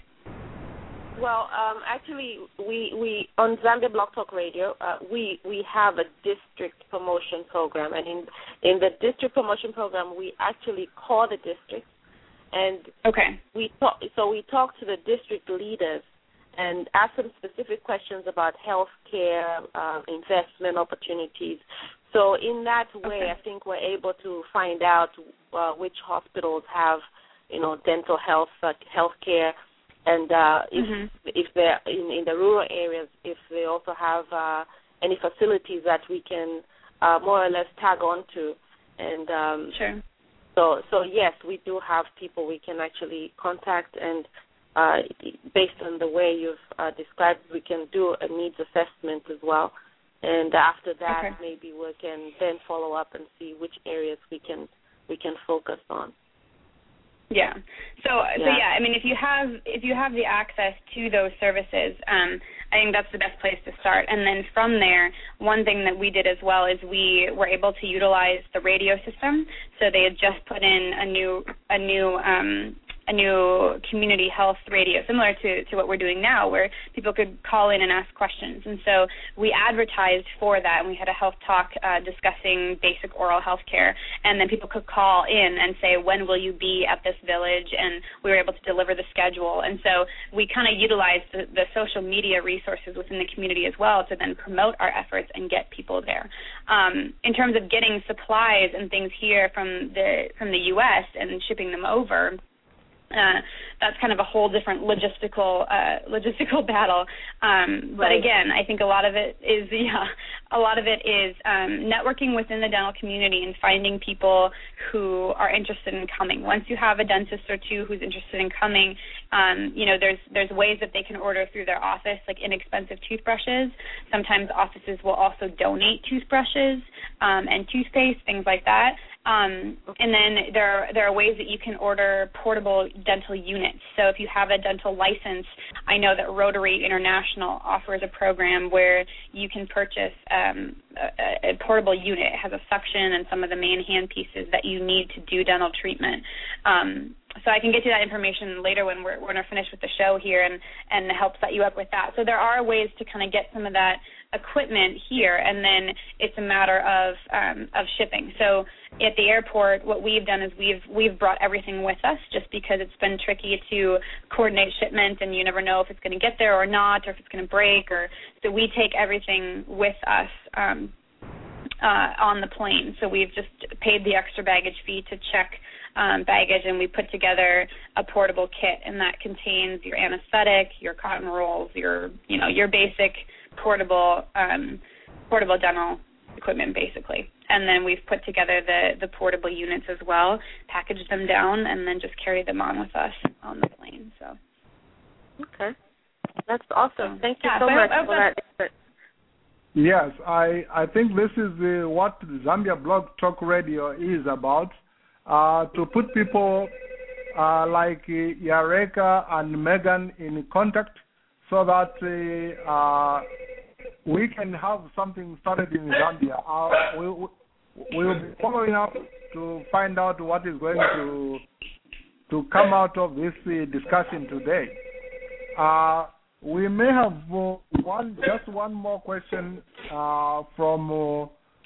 Well, um, actually, we, we on Zambia Blog Talk Radio, uh, we we have a district promotion program, and in in the district promotion program, we actually call the districts, and okay, we talk. So we talk to the district leaders and ask them specific questions about health care, uh, investment opportunities. So in that way, okay. I think we're able to find out uh, which hospitals have, you know, dental health, uh, health care. And uh, if mm-hmm. if they're in, in the rural areas, if they also have uh, any facilities that we can uh, more or less tag on to. And um, sure. So so yes, we do have people we can actually contact, and uh, based on the way you've uh, described, we can do a needs assessment as well. And after that, okay. maybe we can then follow up and see which areas we can we can focus on. Yeah. So yeah. so yeah, I mean, if you have if you have the access to those services, um, I think that's the best place to start. And then from there, one thing that we did as well is we were able to utilize the radio system. So they had just put in a new a new um, a new community health radio, similar to, to what we're doing now, where people could call in and ask questions. And so we advertised for that, and we had a health talk uh, discussing basic oral health care. And then people could call in and say, when will you be at this village? And we were able to deliver the schedule. And so we kind of utilized the, the social media resources within the community as well to then promote our efforts and get people there. Um, in terms of getting supplies and things here from the from the U S and shipping them over, Uh, that's kind of a whole different logistical uh, logistical battle. Um, but Right. again, I think a lot of it is yeah, a lot of it is um, networking within the dental community and finding people who are interested in coming. Once you have a dentist or two who's interested in coming, um, you know, there's there's ways that they can order through their office, like inexpensive toothbrushes. Sometimes offices will also donate toothbrushes um, and toothpaste, things like that. Um, and then there are, there are ways that you can order portable dental units. So if you have a dental license, I know that Rotary International offers a program where you can purchase um, a, a portable unit. It has a suction and some of the main hand pieces that you need to do dental treatment. Um, so I can get you that information later when we're, when we're finished with the show here and, and help set you up with that. So there are ways to kind of get some of that equipment here, and then it's a matter of um, of shipping. So at the airport, what we've done is we've we've brought everything with us, just because it's been tricky to coordinate shipment, and you never know if it's going to get there or not, or if it's going to break. Or so we take everything with us um, uh, on the plane. So we've just paid the extra baggage fee to check um, baggage, and we put together a portable kit, and that contains your anesthetic, your cotton rolls, your you know your basic portable um, portable dental equipment, basically. And then we've put together the, the portable units as well, packaged them down, and then just carry them on with us on the plane. So, okay, that's awesome. Thank you yeah, so so much I, I, for that. Yes, I, I think this is uh, what Zambia Blog Talk Radio is about, uh, to put people uh, like uh, Yareka and Megan in contact, so that uh, uh, we can have something started in Zambia. Uh, we, we will be following up to find out what is going to to come out of this uh, discussion today. Uh, we may have uh, one, just one more question uh, from uh,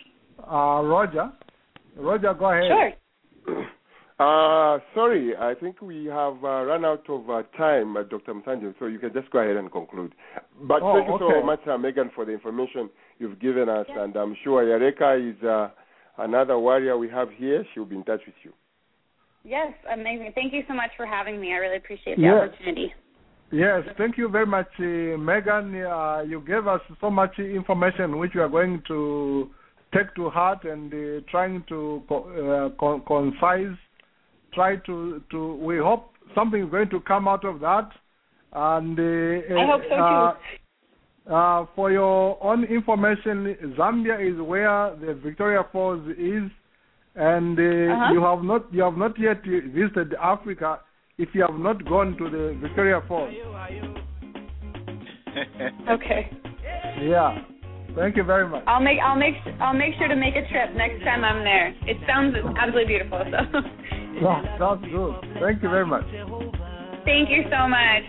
uh, Roger. Roger, go ahead. Sure. Uh, sorry, I think we have uh, run out of uh, time, uh, Doctor Msanjim, so you can just go ahead and conclude. But Oh, thank you okay. so much, uh, Megan, for the information you've given us, Yes. and I'm sure Yareka is uh, another warrior we have here. She'll be in touch with you. Yes, amazing. Thank you so much for having me. I really appreciate the Yes. opportunity. Yes, thank you very much, uh, Megan. Uh, you gave us so much information which we are going to take to heart and uh, trying to co- uh, con- concise. Try to, to, we hope something is going to come out of that. And uh, I hope so too. Uh, uh, for your own information, Zambia is where the Victoria Falls is, and uh, Uh-huh. you have not you have not yet visited Africa if you have not gone to the Victoria Falls. Okay. Yeah. Thank you very much. I'll make I'll make I'll make sure to make a trip next time I'm there. It sounds absolutely beautiful. So. Yeah, that's good. Thank you very much. Thank you so much.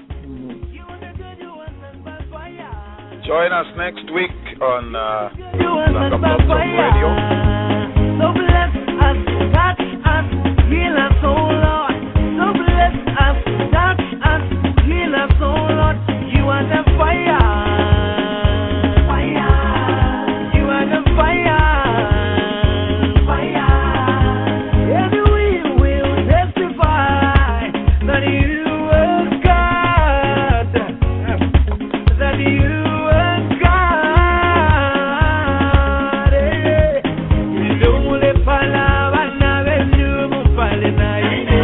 Join us next week on uh, Zambia Blog Talk Radio. So bless us, touch us, heal us, oh Lord. So bless us, touch us, heal us, oh Lord. You are the fire, fire. You are the fire, fire. And we will testify that you are God, that you are God. Eh. You don't let palabras na venu mu pale na ine.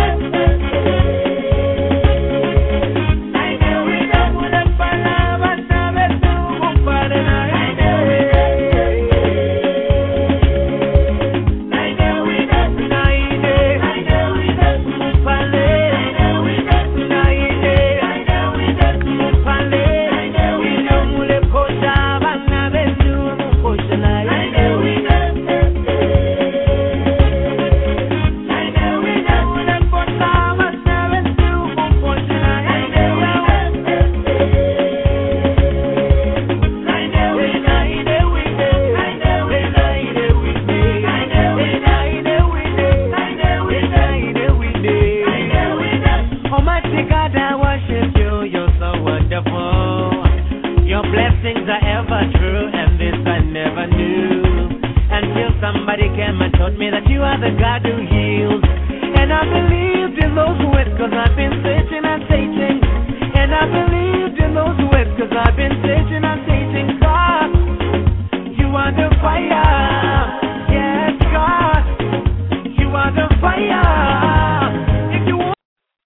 I know we don't let palabras na venu mu pale na ine. I know we don't na ine. I know we don't mu pale. I know we don't na ine. I know we don't mu pale. I know we don't let palabras na venu mu pale na ine. I know we don't. I know we don't let palabras na venu mu pale na ine. I know we don't. I know we na ine we dey. I know we na ine we dey. I know we na ine we dey. I know we na ine we dey. I know we don't. Almighty God, I worship you. You're so wonderful. Your blessings are ever true, and this I never knew. Until somebody came and told me that you are the God who heals